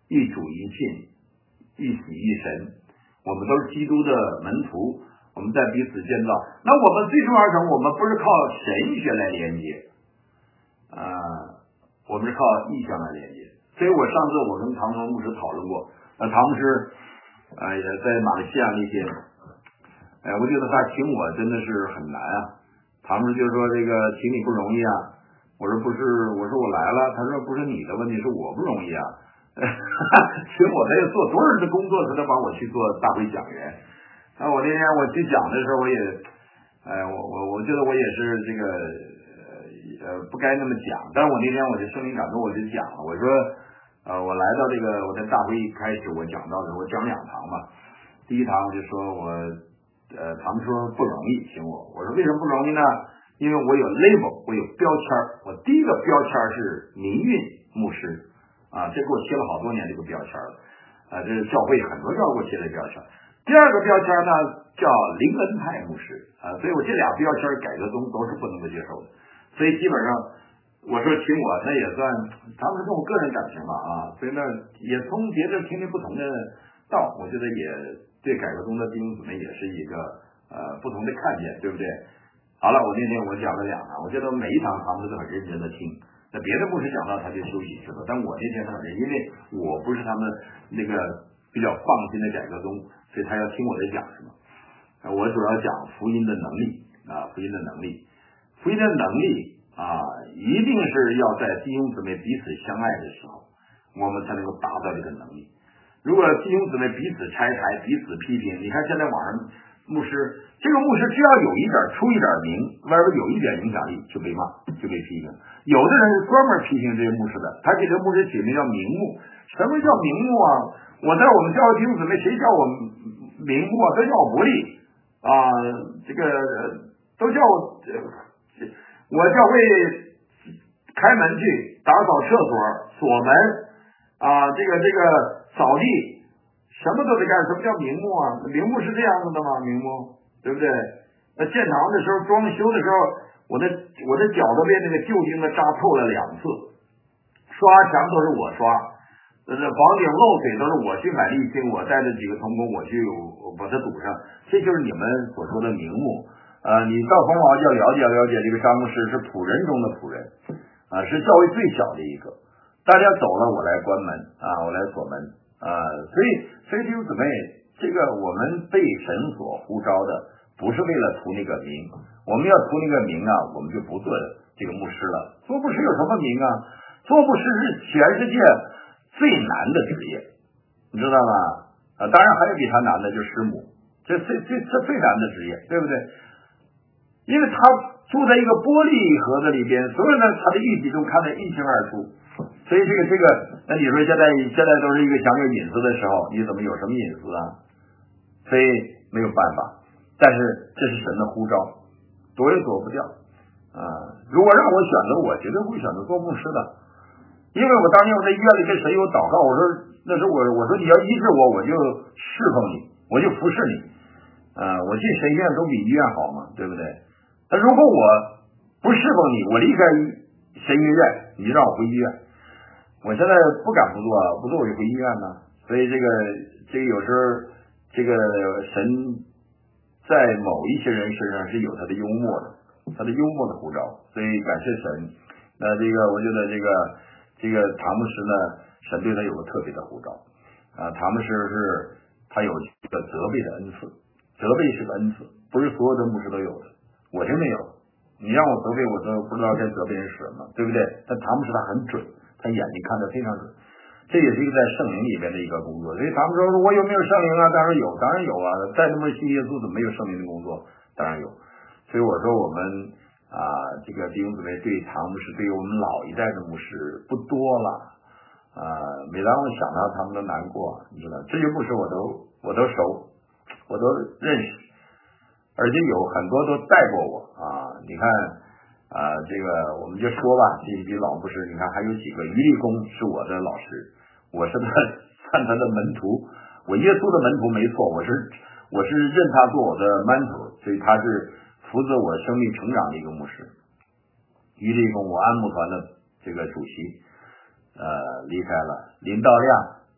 一主一信，一喜一神，我们都是基督的门徒，我们在彼此建造。那我们最重要的是，我们不是靠神学来连接，啊、呃，我们是靠意象来连接。所以我上次我跟唐崇牧师讨论过，那唐牧师呃也在马来西亚那些，哎、呃，我觉得他请我真的是很难啊。唐牧师就说这个请你不容易啊，我说不是，我说我来了，他说不是你的问题，是我不容易啊。请我他要做多少的工作，他都把我去做大会讲员。那我那天我去讲的时候，我也，哎，我我我觉得我也是这个呃不该那么讲，但是我那天我就圣灵感动，我就讲了，我说呃我来到这个我在大会一开始我讲到的时候，我讲两堂嘛，第一堂我就说我呃他们说不容易请我，我说为什么不容易呢？因为我有 label， 我有标签，我第一个标签是民运牧师。啊，这给我贴了好多年这个标签了，啊，这是教会很多教会给我贴的标签。第二个标签呢叫灵恩派牧师，啊，所以我这俩标签改革宗都是不能够接受的。所以基本上我说请我那也算，他们是跟我个人感情吧啊，所以呢也从别的听听不同的道，我觉得也对改革宗的弟兄姊妹也是一个呃不同的看见，对不对？好了，我那天我讲了两堂，我觉得每一堂他们都很认真的听。那别的牧师讲到他就休息去了，但我那天很认真，因为我不是他们那个比较放心的改革宗，所以他要听我在讲什么。我主要讲福音的能力啊，福音的能力，福音的能力啊，一定是要在弟兄姊妹彼此相爱的时候，我们才能够达到这个能力。如果弟兄姊妹彼此拆台、彼此批评，你看现在网上牧师，这个牧师只要有一点出一点名，外边有一点影响力就被骂，就被批评。有的人是专门批评这些牧师的，他给这个牧师起名叫名目。什么叫名目啊？我在我们教会弟兄姊妹，谁叫我名目啊？都叫我不利啊，这个都叫我，我教会开门去打扫厕所、锁门啊，这个这个扫地。什么都得干，什么叫名目啊？名目是这样子的吗？名目，对不对？那建堂的时候，装修的时候，我的我的脚都被那个旧钉子扎透了两次，刷墙都是我刷，这房顶漏水都是我去买沥青，我带着几个童工我去把它堵上，这就是你们所说的名目。呃，你到凤凰就要了解了解，这个张牧师是仆人中的仆人，啊、呃，是教会最小的一个。大家走了，我来关门啊，我来锁门。啊、呃，所以，所以弟兄姊妹，这个我们被神所呼召的，不是为了图那个名，我们要图那个名啊，我们就不做这个牧师了。做牧师有什么名啊？做牧师是全世界最难的职业，你知道吗？啊，当然还有比他难的，就是师母，这最最这最难的职业，对不对？因为他住在一个玻璃盒子里边，所有的他的意义都看得一清二楚。所以这个这个，那你说现在现在都是一个享有隐私的时候，你怎么有什么隐私啊？所以没有办法，但是这是神的呼召，躲也躲不掉啊！如果让我选择，我绝对会选择做牧师的，因为我当年我在医院里跟神有祷告，我说那时候我我说你要医治我，我就侍奉你，我就服侍你，啊，我进神医院都比医院好嘛，对不对？但如果我不侍奉你，我离开神医院，你就让我回医院。我现在不敢不做，不做我就回医院呢。所以这个这个有时候这个神在某一些人身上是有他的幽默的，他的幽默的呼召。所以感谢神。那这个我觉得这个这个唐牧师呢，神对他有个特别的呼召啊。唐牧师是他有一个责备的恩赐，责备是个恩赐，不是所有的牧师都有的。我就没有，你让我责备我都不知道该责备人什么，对不对？但唐牧师他很准。他眼睛看得非常准，这也是一个在圣灵里边的一个工作。所以他们说我有没有圣灵啊？当然有，当然有啊！再那么信耶稣，怎么没有圣灵的工作？当然有。所以我说我们啊，这个弟兄姊妹对唐牧师，对于我们老一代的牧师不多了啊。每当我想到他们都难过，你知道，这些牧师我都我都熟，我都认识，而且有很多都带过我啊。你看。啊、呃，这个我们就说吧，这批老牧师，你看还有几个，于立功是我的老师，我是他算他的门徒，我耶稣的门徒没错，我是我是认他做我的 mentor， 所以他是负责我生命成长的一个牧师。于立功，我安牧团的这个主席，呃，离开了。林道亮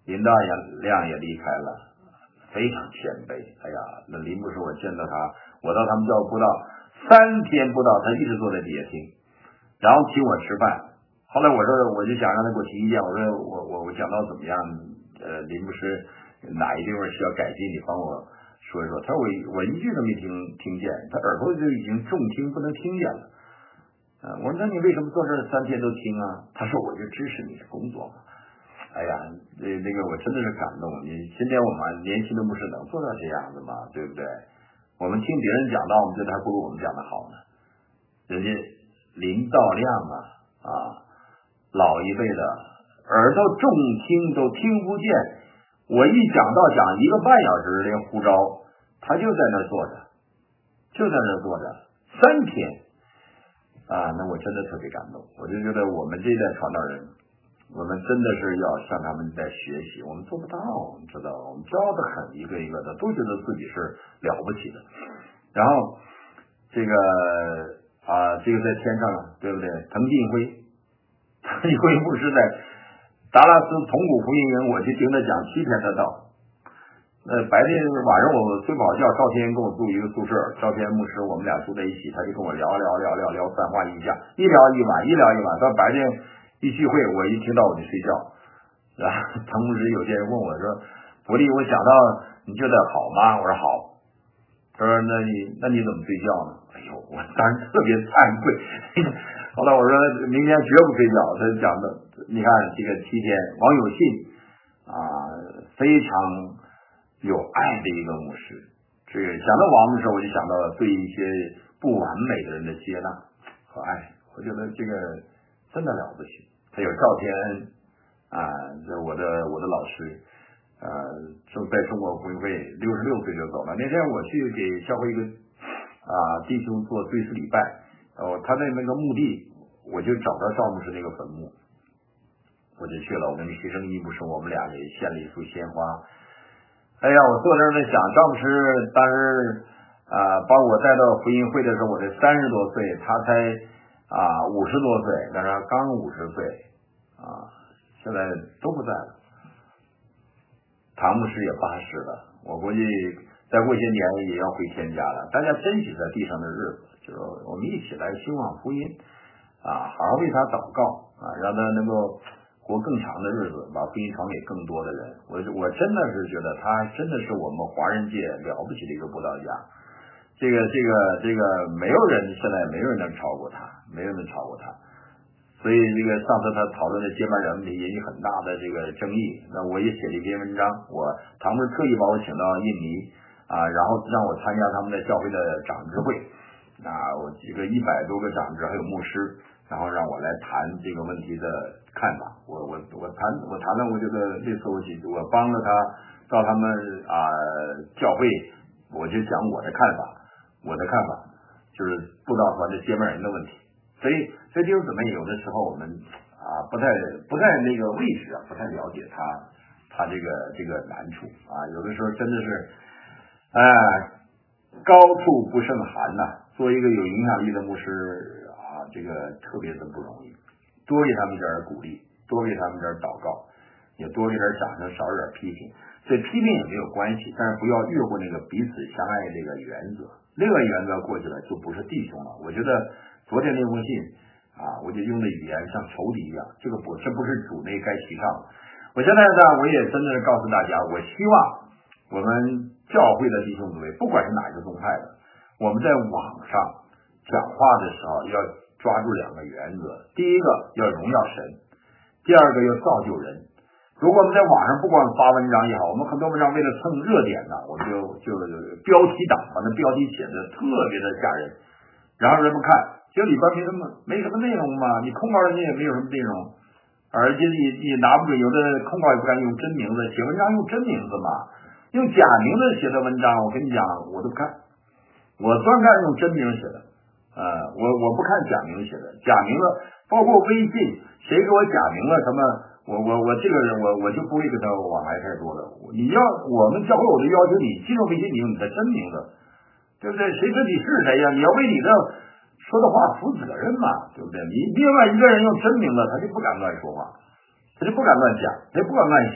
林大亮也离开了，非常谦卑。哎呀，那林牧师我见到他，我到他们教不到三天不到，他一直坐在底下听，然后请我吃饭。后来我说我就想让他给我提意见，我说我我我讲到怎么样，呃，林牧师哪一地方需要改进，你帮我说一说。他说我我一句都没听听见，他耳朵就已经重听不能听见了。啊，我说那你为什么坐这儿三天都听啊？他说我就支持你的工作嘛。哎呀，这那个我真的是感动。你今天我们年轻的牧师能做到这样子吗？对不对？我们听别人讲道，我们觉得还不如我们讲的好呢。人家林道亮啊啊，老一辈的耳朵重听都听不见，我一讲道讲一个半小时连呼召，他就在那儿坐着，就在那儿坐着三天啊，那我真的特别感动。我就觉得我们这一代传道人，我们真的是要向他们在学习，我们做不到，你知道，我们骄傲的很，一个一个的都觉得自己是了不起的。然后这个啊，这个在天上了，对不对？滕近辉，滕近辉牧师在达拉斯铜鼓福音营，我去听他讲七天的道。呃，白天晚上我睡不好觉，赵天跟我住一个宿舍，赵天牧师我们俩住在一起，他就跟我聊聊聊聊聊三话一下，一聊一晚，一聊一晚，到白天一聚会，我一听到我就睡觉。然后滕牧师有些人问我说：“伯利，我讲到你觉得好吗？”我说好。他说：“那你那你怎么睡觉呢？”哎呦，我当时特别惭愧。后来我说明天绝不睡觉。他讲的，你看这个七天，王有信啊，非常有爱的一个牧师。这个想到王牧师，我就想到了对一些不完美的人的接纳和爱。我觉得这个真的了不起。还有赵天恩啊，这我的我的老师。呃，就在中国福音会六十六岁就走了。那天我去给教会一个啊弟兄做追思礼拜，哦，他在那个墓地，我就找到赵牧师那个坟墓，我就去了。我跟徐生一牧师，我们俩也献了一束鲜花。哎呀，我坐在那儿想，赵牧师当时啊把我带到福音会的时候，我才三十多岁，他才啊五十多岁，但是刚五十岁啊，现在都不在了。唐牧师也八十了，我估计再过些年也要回天家了。大家珍惜在地上的日子，就是我们一起来兴旺福音啊，好好为他祷告啊，让他能够活更长的日子，把福音传给更多的人。我我真的是觉得他真的是我们华人界了不起的一个布道家。这个这个这个没有人现在没有人能超过他，没有人能超过他。所以这个上次他讨论的接班人问题引起很大的这个争议，那我也写了一篇文章。我唐牧师特意把我请到印尼啊，然后让我参加他们的教会的长执会啊，我几个一百多个长执还有牧师，然后让我来谈这个问题的看法。我我我谈我谈了，我觉得那次我我帮了他到他们啊教会，我就讲我的看法，我的看法就是布道团的接班人的问题。所以，所以弟兄姊妹，有的时候我们啊不太不在那个位置啊，不太了解他他这个这个难处啊，有的时候真的是，哎、呃，高处不胜寒呐、啊。作为一个有影响力的牧师啊，这个特别的不容易。多给他们点鼓励，多给他们点祷告，也多给点掌声，少点批评。所以批评也没有关系，但是不要越过那个彼此相爱这个原则。那个原则过去了，就不是弟兄了。我觉得。昨天那封信啊，我就用的语言像仇敌一样，这个不，这不是主内该提倡的。我现在呢，我也真的是告诉大家，我希望我们教会的弟兄姊妹，不管是哪一个宗派的，我们在网上讲话的时候要抓住两个原则：第一个要荣耀神，第二个要造就人。如果我们在网上不管发文章也好，我们很多文章为了蹭热点呢，我们就就标题党，把那标题写的特别的吓人，然后人们看。这里边没什么没什么内容嘛，你控告人家也没有什么内容，而且你你拿不准，有的控告也不敢用真名字，写文章用真名字嘛，用假名字写的文章，我跟你讲，我都不看，我专看用真名写的，呃，我我不看假名写的，假名字包括微信，谁给我假名了什么，我我我这个人我我就不会跟他往来太多的，你要我们教会我就要求你进入微信，你用你的真名字，对不对？谁知你是谁呀？你要为你的说的话负责任嘛，对不对？你另外一个人用真名字，他就不敢乱说话，他就不敢乱讲，他就不敢乱写，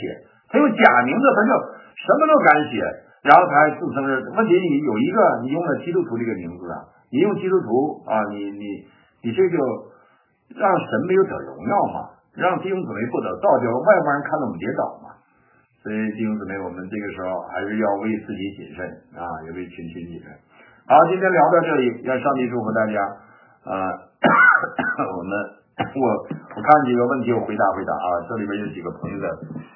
他有假名字，他就什么都敢写，然后他还自称是。问题你有一个你用了基督徒这个名字啊，你用基督徒啊，你你你这就让神没有得荣耀嘛，让弟兄姊妹不得造就，外邦人看到我们跌倒嘛。所以弟兄姊妹，我们这个时候还是要为自己谨慎啊，也为群群谨慎。好，今天聊到这里，愿上帝祝福大家啊。我们我我看几个问题，我回答回答啊。这里边有几个朋友的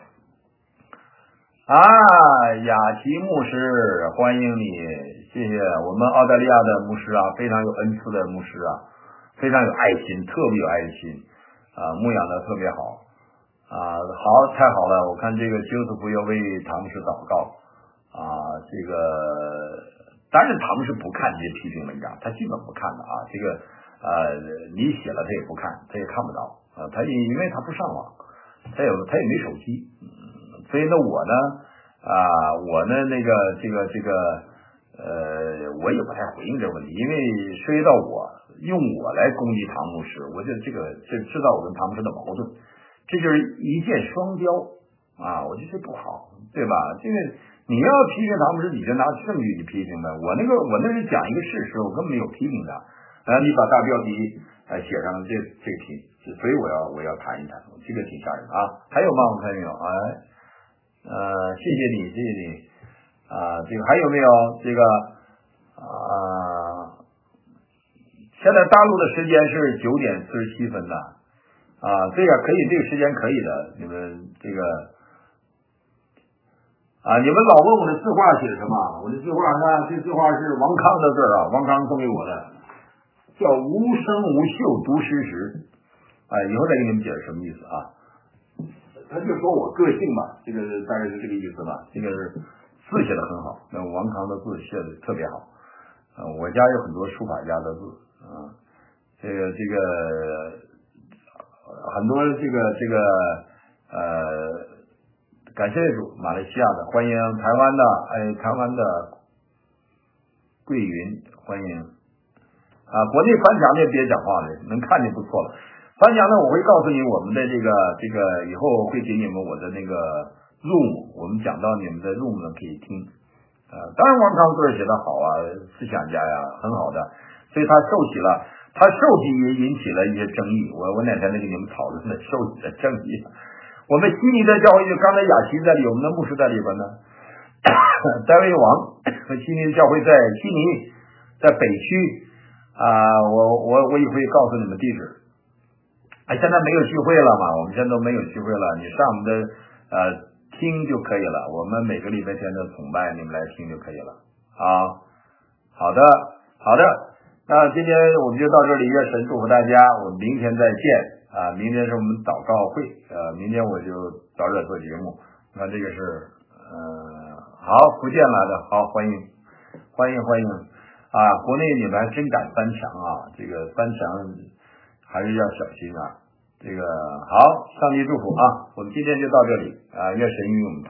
啊，雅琪牧师，欢迎你，谢谢我们澳大利亚的牧师啊，非常有恩赐的牧师啊，非常有爱心，特别有爱心啊，牧养的特别好啊。好，太好了，我看这个休斯福要为唐牧师祷告啊，这个当然唐牧师不看这些批评文章，他基本不看的啊，这个呃你写了他也不看，他也看不到啊，他因为他不上网，他有他也没手机。所以呢，我呢，啊，我呢，那个，这个，这个，呃，我也不太回应这个问题，因为涉及到我用我来攻击唐牧师，我觉得这个这制造我跟唐牧师的矛盾，这就是一箭双雕啊，我觉得这不好，对吧？这个你要批评唐牧师，你就拿证据去批评呗。我那个我那是讲一个事实，我根本没有批评他。啊，你把大标题呃写上这这个题，所以我要我要谈一谈，这个挺吓人啊。还有吗？我看没有？哎。呃，谢谢你，谢谢你，啊、呃，这个还有没有这个啊、呃？现在大陆的时间是九点四十七分的，啊，这个可以，这个时间可以的，你们这个啊，你们老问我的字画写什么？我的字画呢？这字画是王康的字啊，王康送给我的，叫无声无秀读诗时，啊，以后再给你们解释什么意思啊。他就说我个性吧，这个大概是这个意思吧。这个字写的很好，那王康的字写的特别好。呃，我家有很多书法家的字啊，这个这个很多这个这个呃，感谢主，马来西亚的欢迎，台湾的哎，台湾的桂云欢迎啊，国内翻墙的别讲话了，能看见不错了。翻墙呢，我会告诉你我们的这个这个以后会给你们我的那个 room， 我们讲到你们的 room 呢可以听。呃，当然王康字写的好啊，思想家呀，很好的，所以他受起了，他受起也引起了一些争议。我我哪天再给你们讨论的受起的争议。我们悉尼的教会就刚才雅琪在里，我们的牧师在里边呢，戴维王和悉尼的教会在悉尼，在北区啊、呃，我我我也会告诉你们地址。哎，现在没有聚会了嘛？我们现在都没有聚会了，你上我们的呃听就可以了。我们每个礼拜天的崇拜，你们来听就可以了啊。好的，好的，那今天我们就到这里，愿神祝福大家，我们明天再见啊！明天是我们祷告会，呃，明天我就早点做节目。那这个是呃，好，福建来的，好，欢迎，欢迎，欢迎啊！国内你们还真敢翻墙啊，这个翻墙。还是要小心啊！这个好，上帝祝福啊！我们今天就到这里啊，愿神与我们。